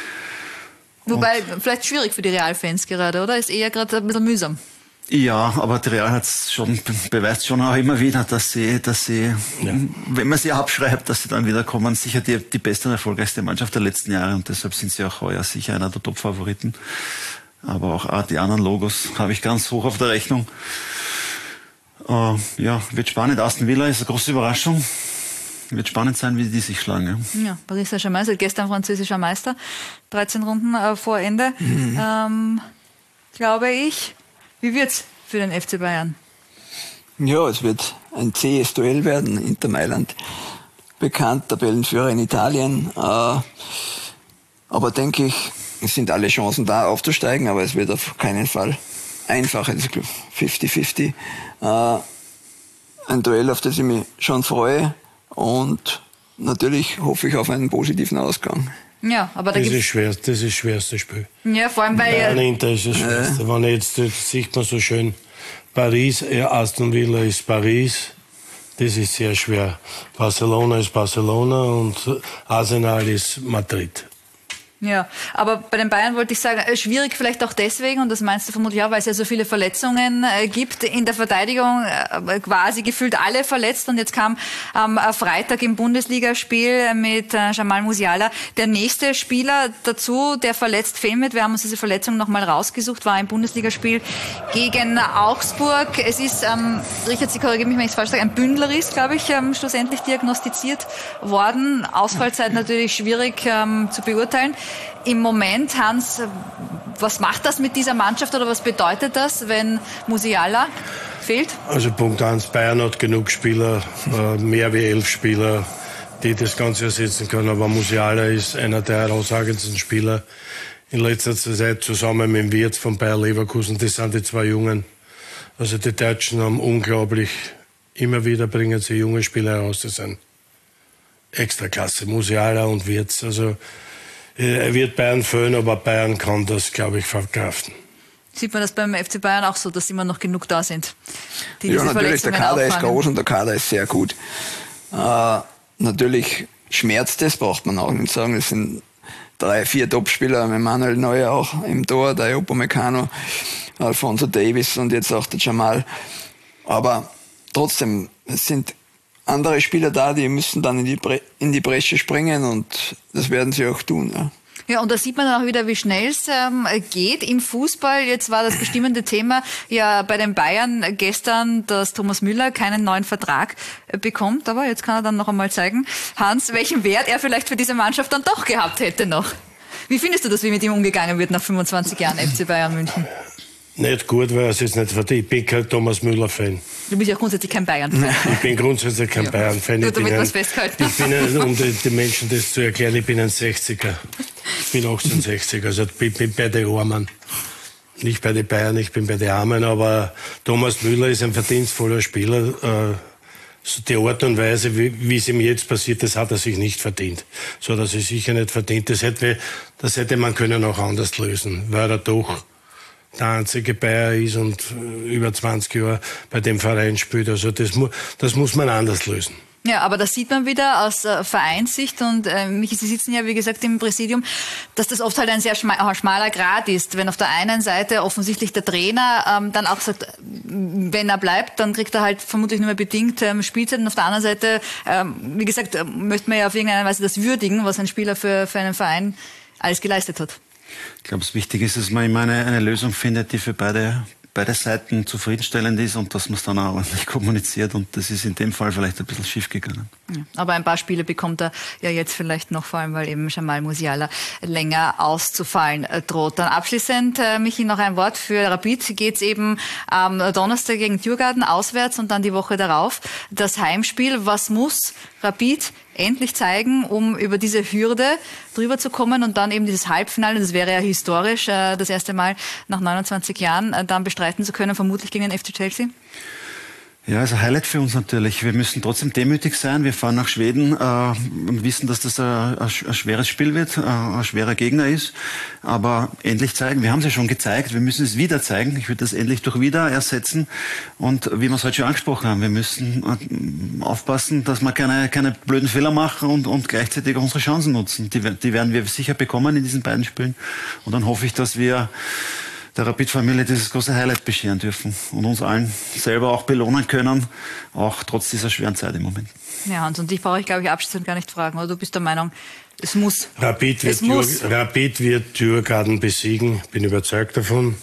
Wobei, Und vielleicht schwierig für die Real-Fans gerade, oder? Ist eher gerade ein bisschen mühsam. Ja, aber die Real hat's schon, beweist schon auch immer wieder, dass sie, dass sie, ja. wenn man sie abschreibt, dass sie dann wiederkommen. Sicher die, die beste und erfolgreichste Mannschaft der letzten Jahre und deshalb sind sie auch heuer sicher einer der Top-Favoriten. Aber auch die anderen Logos habe ich ganz hoch auf der Rechnung. Äh, ja, wird spannend. Aston Villa ist eine große Überraschung. Wird spannend sein, wie die sich schlagen. Ja, ja Paris Saint-Germain ist gestern französischer Meister. dreizehn Runden äh, vor Ende. Mhm. Ähm, glaube ich. Wie wird's für den F C Bayern? Ja, es wird ein zähes Duell werden. Inter Mailand, bekannt, Tabellenführer in Italien. Äh, aber denke ich, es sind alle Chancen da, aufzusteigen, aber es wird auf keinen Fall einfach. Es ist fünfzig fünfzig. Äh, ein Duell, auf das ich mich schon freue. Und natürlich hoffe ich auf einen positiven Ausgang. Ja, aber da das, ist schwer, das ist das schwerste Spiel. Ja, vor allem weil... Bayern Inter ist das schwerste. Äh. Wenn jetzt, das sieht man so schön, Paris, ja, Aston Villa ist Paris. Das ist sehr schwer. Barcelona ist Barcelona und Arsenal ist Madrid. Ja, aber bei den Bayern wollte ich sagen, schwierig vielleicht auch deswegen, und das meinst du vermutlich auch, weil es ja so viele Verletzungen äh, gibt. In der Verteidigung äh, quasi gefühlt alle verletzt. Und jetzt kam am ähm, Freitag im Bundesligaspiel mit äh, Jamal Musiala der nächste Spieler dazu, der verletzt fehlen wird. Wir haben uns diese Verletzung nochmal rausgesucht, war im Bundesligaspiel gegen Augsburg. Es ist, ähm, Richard, Sie korrigieren mich, wenn ich es falsch sage, ein Bündlerriss, glaube ich, ähm, schlussendlich diagnostiziert worden. Ausfallzeit natürlich schwierig ähm, zu beurteilen. Im Moment, Hans, was macht das mit dieser Mannschaft oder was bedeutet das, wenn Musiala fehlt? Also Punkt eins, Bayern hat genug Spieler, äh, mehr wie elf Spieler, die das Ganze ersetzen können. Aber Musiala ist einer der herausragendsten Spieler in letzter Zeit zusammen mit dem Wirtz von Bayer Leverkusen. Das sind die zwei Jungen. Also die Deutschen haben unglaublich, immer wieder bringen sie junge Spieler heraus. Das sind Extraklasse, Musiala und Wirtz. Also er wird Bayern fehlen, aber Bayern kann das, glaube ich, verkraften. Sieht man das beim F C Bayern auch so, dass immer noch genug da sind? Die ja, natürlich, der Kader ist groß und der Kader ist sehr gut. Äh, natürlich schmerzt es, braucht man auch nicht sagen. Es sind drei, vier Topspieler, mit Manuel Neuer auch im Tor, der Upamecano, Alphonso Davies und jetzt auch der Jamal. Aber trotzdem, es sind andere Spieler da, die müssen dann in die, Bre- in die Bresche springen und das werden sie auch tun. Ja, ja und da sieht man dann auch wieder, wie schnell es ähm, geht im Fußball. Jetzt war das bestimmende Thema ja bei den Bayern gestern, dass Thomas Müller keinen neuen Vertrag äh, bekommt. Aber jetzt kann er dann noch einmal zeigen, Hans, welchen Wert er vielleicht für diese Mannschaft dann doch gehabt hätte noch. Wie findest du das, wie mit ihm umgegangen wird nach fünfundzwanzig Jahren F C Bayern München? Nicht gut, weil er es jetzt nicht verdient. Ich bin kein Thomas Müller-Fan. Du bist ja grundsätzlich kein Bayern-Fan. Ich bin grundsätzlich kein ja. Bayern-Fan. Nur damit wir es festhalten. Ich bin, ein, um die, die Menschen das zu erklären, ich bin ein sechziger. Ich bin achtzehnhundertsechzig, also ich bin bei den Armen. Nicht bei den Bayern, ich bin bei den Armen, aber Thomas Müller ist ein verdienstvoller Spieler. Die Art und Weise, wie, wie es ihm jetzt passiert, das hat er sich nicht verdient. So hat er sich sicher nicht verdient. Das hätte, das hätte man können auch anders lösen, weil er doch der einzige Bayer ist und über zwanzig Jahre bei dem Verein spielt. Also das, mu- das muss man anders lösen. Ja, aber das sieht man wieder aus äh, Vereinssicht und äh, Michi, Sie sitzen ja, wie gesagt, im Präsidium, dass das oft halt ein sehr schma- schmaler Grat ist. Wenn auf der einen Seite offensichtlich der Trainer ähm, dann auch sagt, wenn er bleibt, dann kriegt er halt vermutlich nur mehr bedingt ähm, Spielzeit. Und auf der anderen Seite, ähm, wie gesagt, äh, möchte man ja auf irgendeine Weise das würdigen, was ein Spieler für, für einen Verein alles geleistet hat. Ich glaube, das Wichtige ist, dass man immer eine, eine Lösung findet, die für beide beide Seiten zufriedenstellend ist und dass man es dann auch ordentlich kommuniziert. Und das ist in dem Fall vielleicht ein bisschen schief gegangen. Ja, aber ein paar Spiele bekommt er ja jetzt vielleicht noch, vor allem weil eben Jamal Musiala länger auszufallen äh, droht. Dann abschließend, äh, Michi, noch ein Wort für Rapid. Geht's eben am Donnerstag gegen Djurgården auswärts und dann die Woche darauf das Heimspiel. Was muss Rapid endlich zeigen, um über diese Hürde drüber zu kommen und dann eben dieses Halbfinale, das wäre ja historisch, äh, das erste Mal nach neunundzwanzig Jahren äh, dann bestreiten zu können, vermutlich gegen den F C Chelsea? Ja, also Highlight für uns natürlich. Wir müssen trotzdem demütig sein. Wir fahren nach Schweden äh, und wissen, dass das ein, ein schweres Spiel wird, äh, ein schwerer Gegner ist. Aber endlich zeigen. Wir haben es ja schon gezeigt. Wir müssen es wieder zeigen. Ich würde das endlich durch wieder ersetzen. Und wie wir es heute schon angesprochen haben, wir müssen äh, aufpassen, dass wir keine, keine blöden Fehler machen und, und gleichzeitig unsere Chancen nutzen. Die, die werden wir sicher bekommen in diesen beiden Spielen. Und dann hoffe ich, dass wir der Rapid-Familie dieses große Highlight bescheren dürfen und uns allen selber auch belohnen können, auch trotz dieser schweren Zeit im Moment. Ja, Hans, und dich brauche ich, glaube ich, abschließend gar nicht fragen, oder du bist der Meinung, es muss. Rapid wird, es muss. Rapid wird Djurgården besiegen, bin überzeugt davon.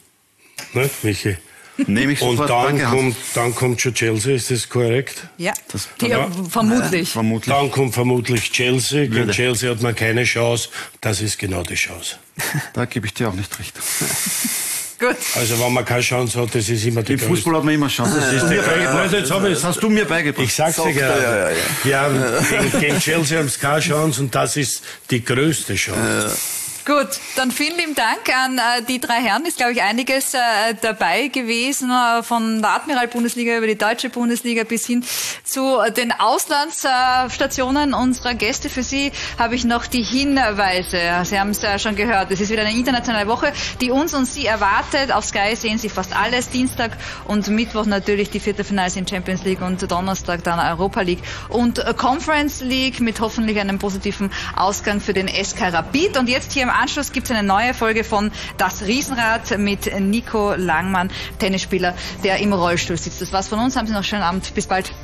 Ne, Michi? Nehme ich und sofort. dann kommt, dann kommt schon Chelsea, ist das korrekt? Ja, das, ja vermutlich. Äh, vermutlich. Dann kommt vermutlich Chelsea. Gegen Würde. Chelsea hat man keine Chance. Das ist genau die Chance. Da gebe ich dir auch nicht recht. Gut. Also wenn man keine Chance hat, das ist immer die Im größte. Fußball hat man immer Chance. Das, das, ist ist das, das, das hast du mir beigebracht. Ich sag's dir gerade. Ja, ja, ja. ja, gegen, gegen Chelsea haben sie keine Chance und das ist die größte Chance. Ja. Gut, dann vielen lieben Dank an äh, die drei Herren. Ist, glaube ich, einiges äh, dabei gewesen, äh, von der Admiral-Bundesliga über die deutsche Bundesliga bis hin zu äh, den Auslandsstationen äh, unserer Gäste. Für Sie habe ich noch die Hinweise. Sie haben es äh, schon gehört. Es ist wieder eine internationale Woche, die uns und Sie erwartet. Auf Sky sehen Sie fast alles. Dienstag und Mittwoch natürlich die Viertelfinals in Champions League und Donnerstag dann Europa League und äh, Conference League mit hoffentlich einem positiven Ausgang für den S K Rapid. Und jetzt hier im Anschluss gibt es eine neue Folge von Das Riesenrad mit Nico Langmann, Tennisspieler, der im Rollstuhl sitzt. Das war's von uns. Haben Sie noch einen schönen Abend. Bis bald.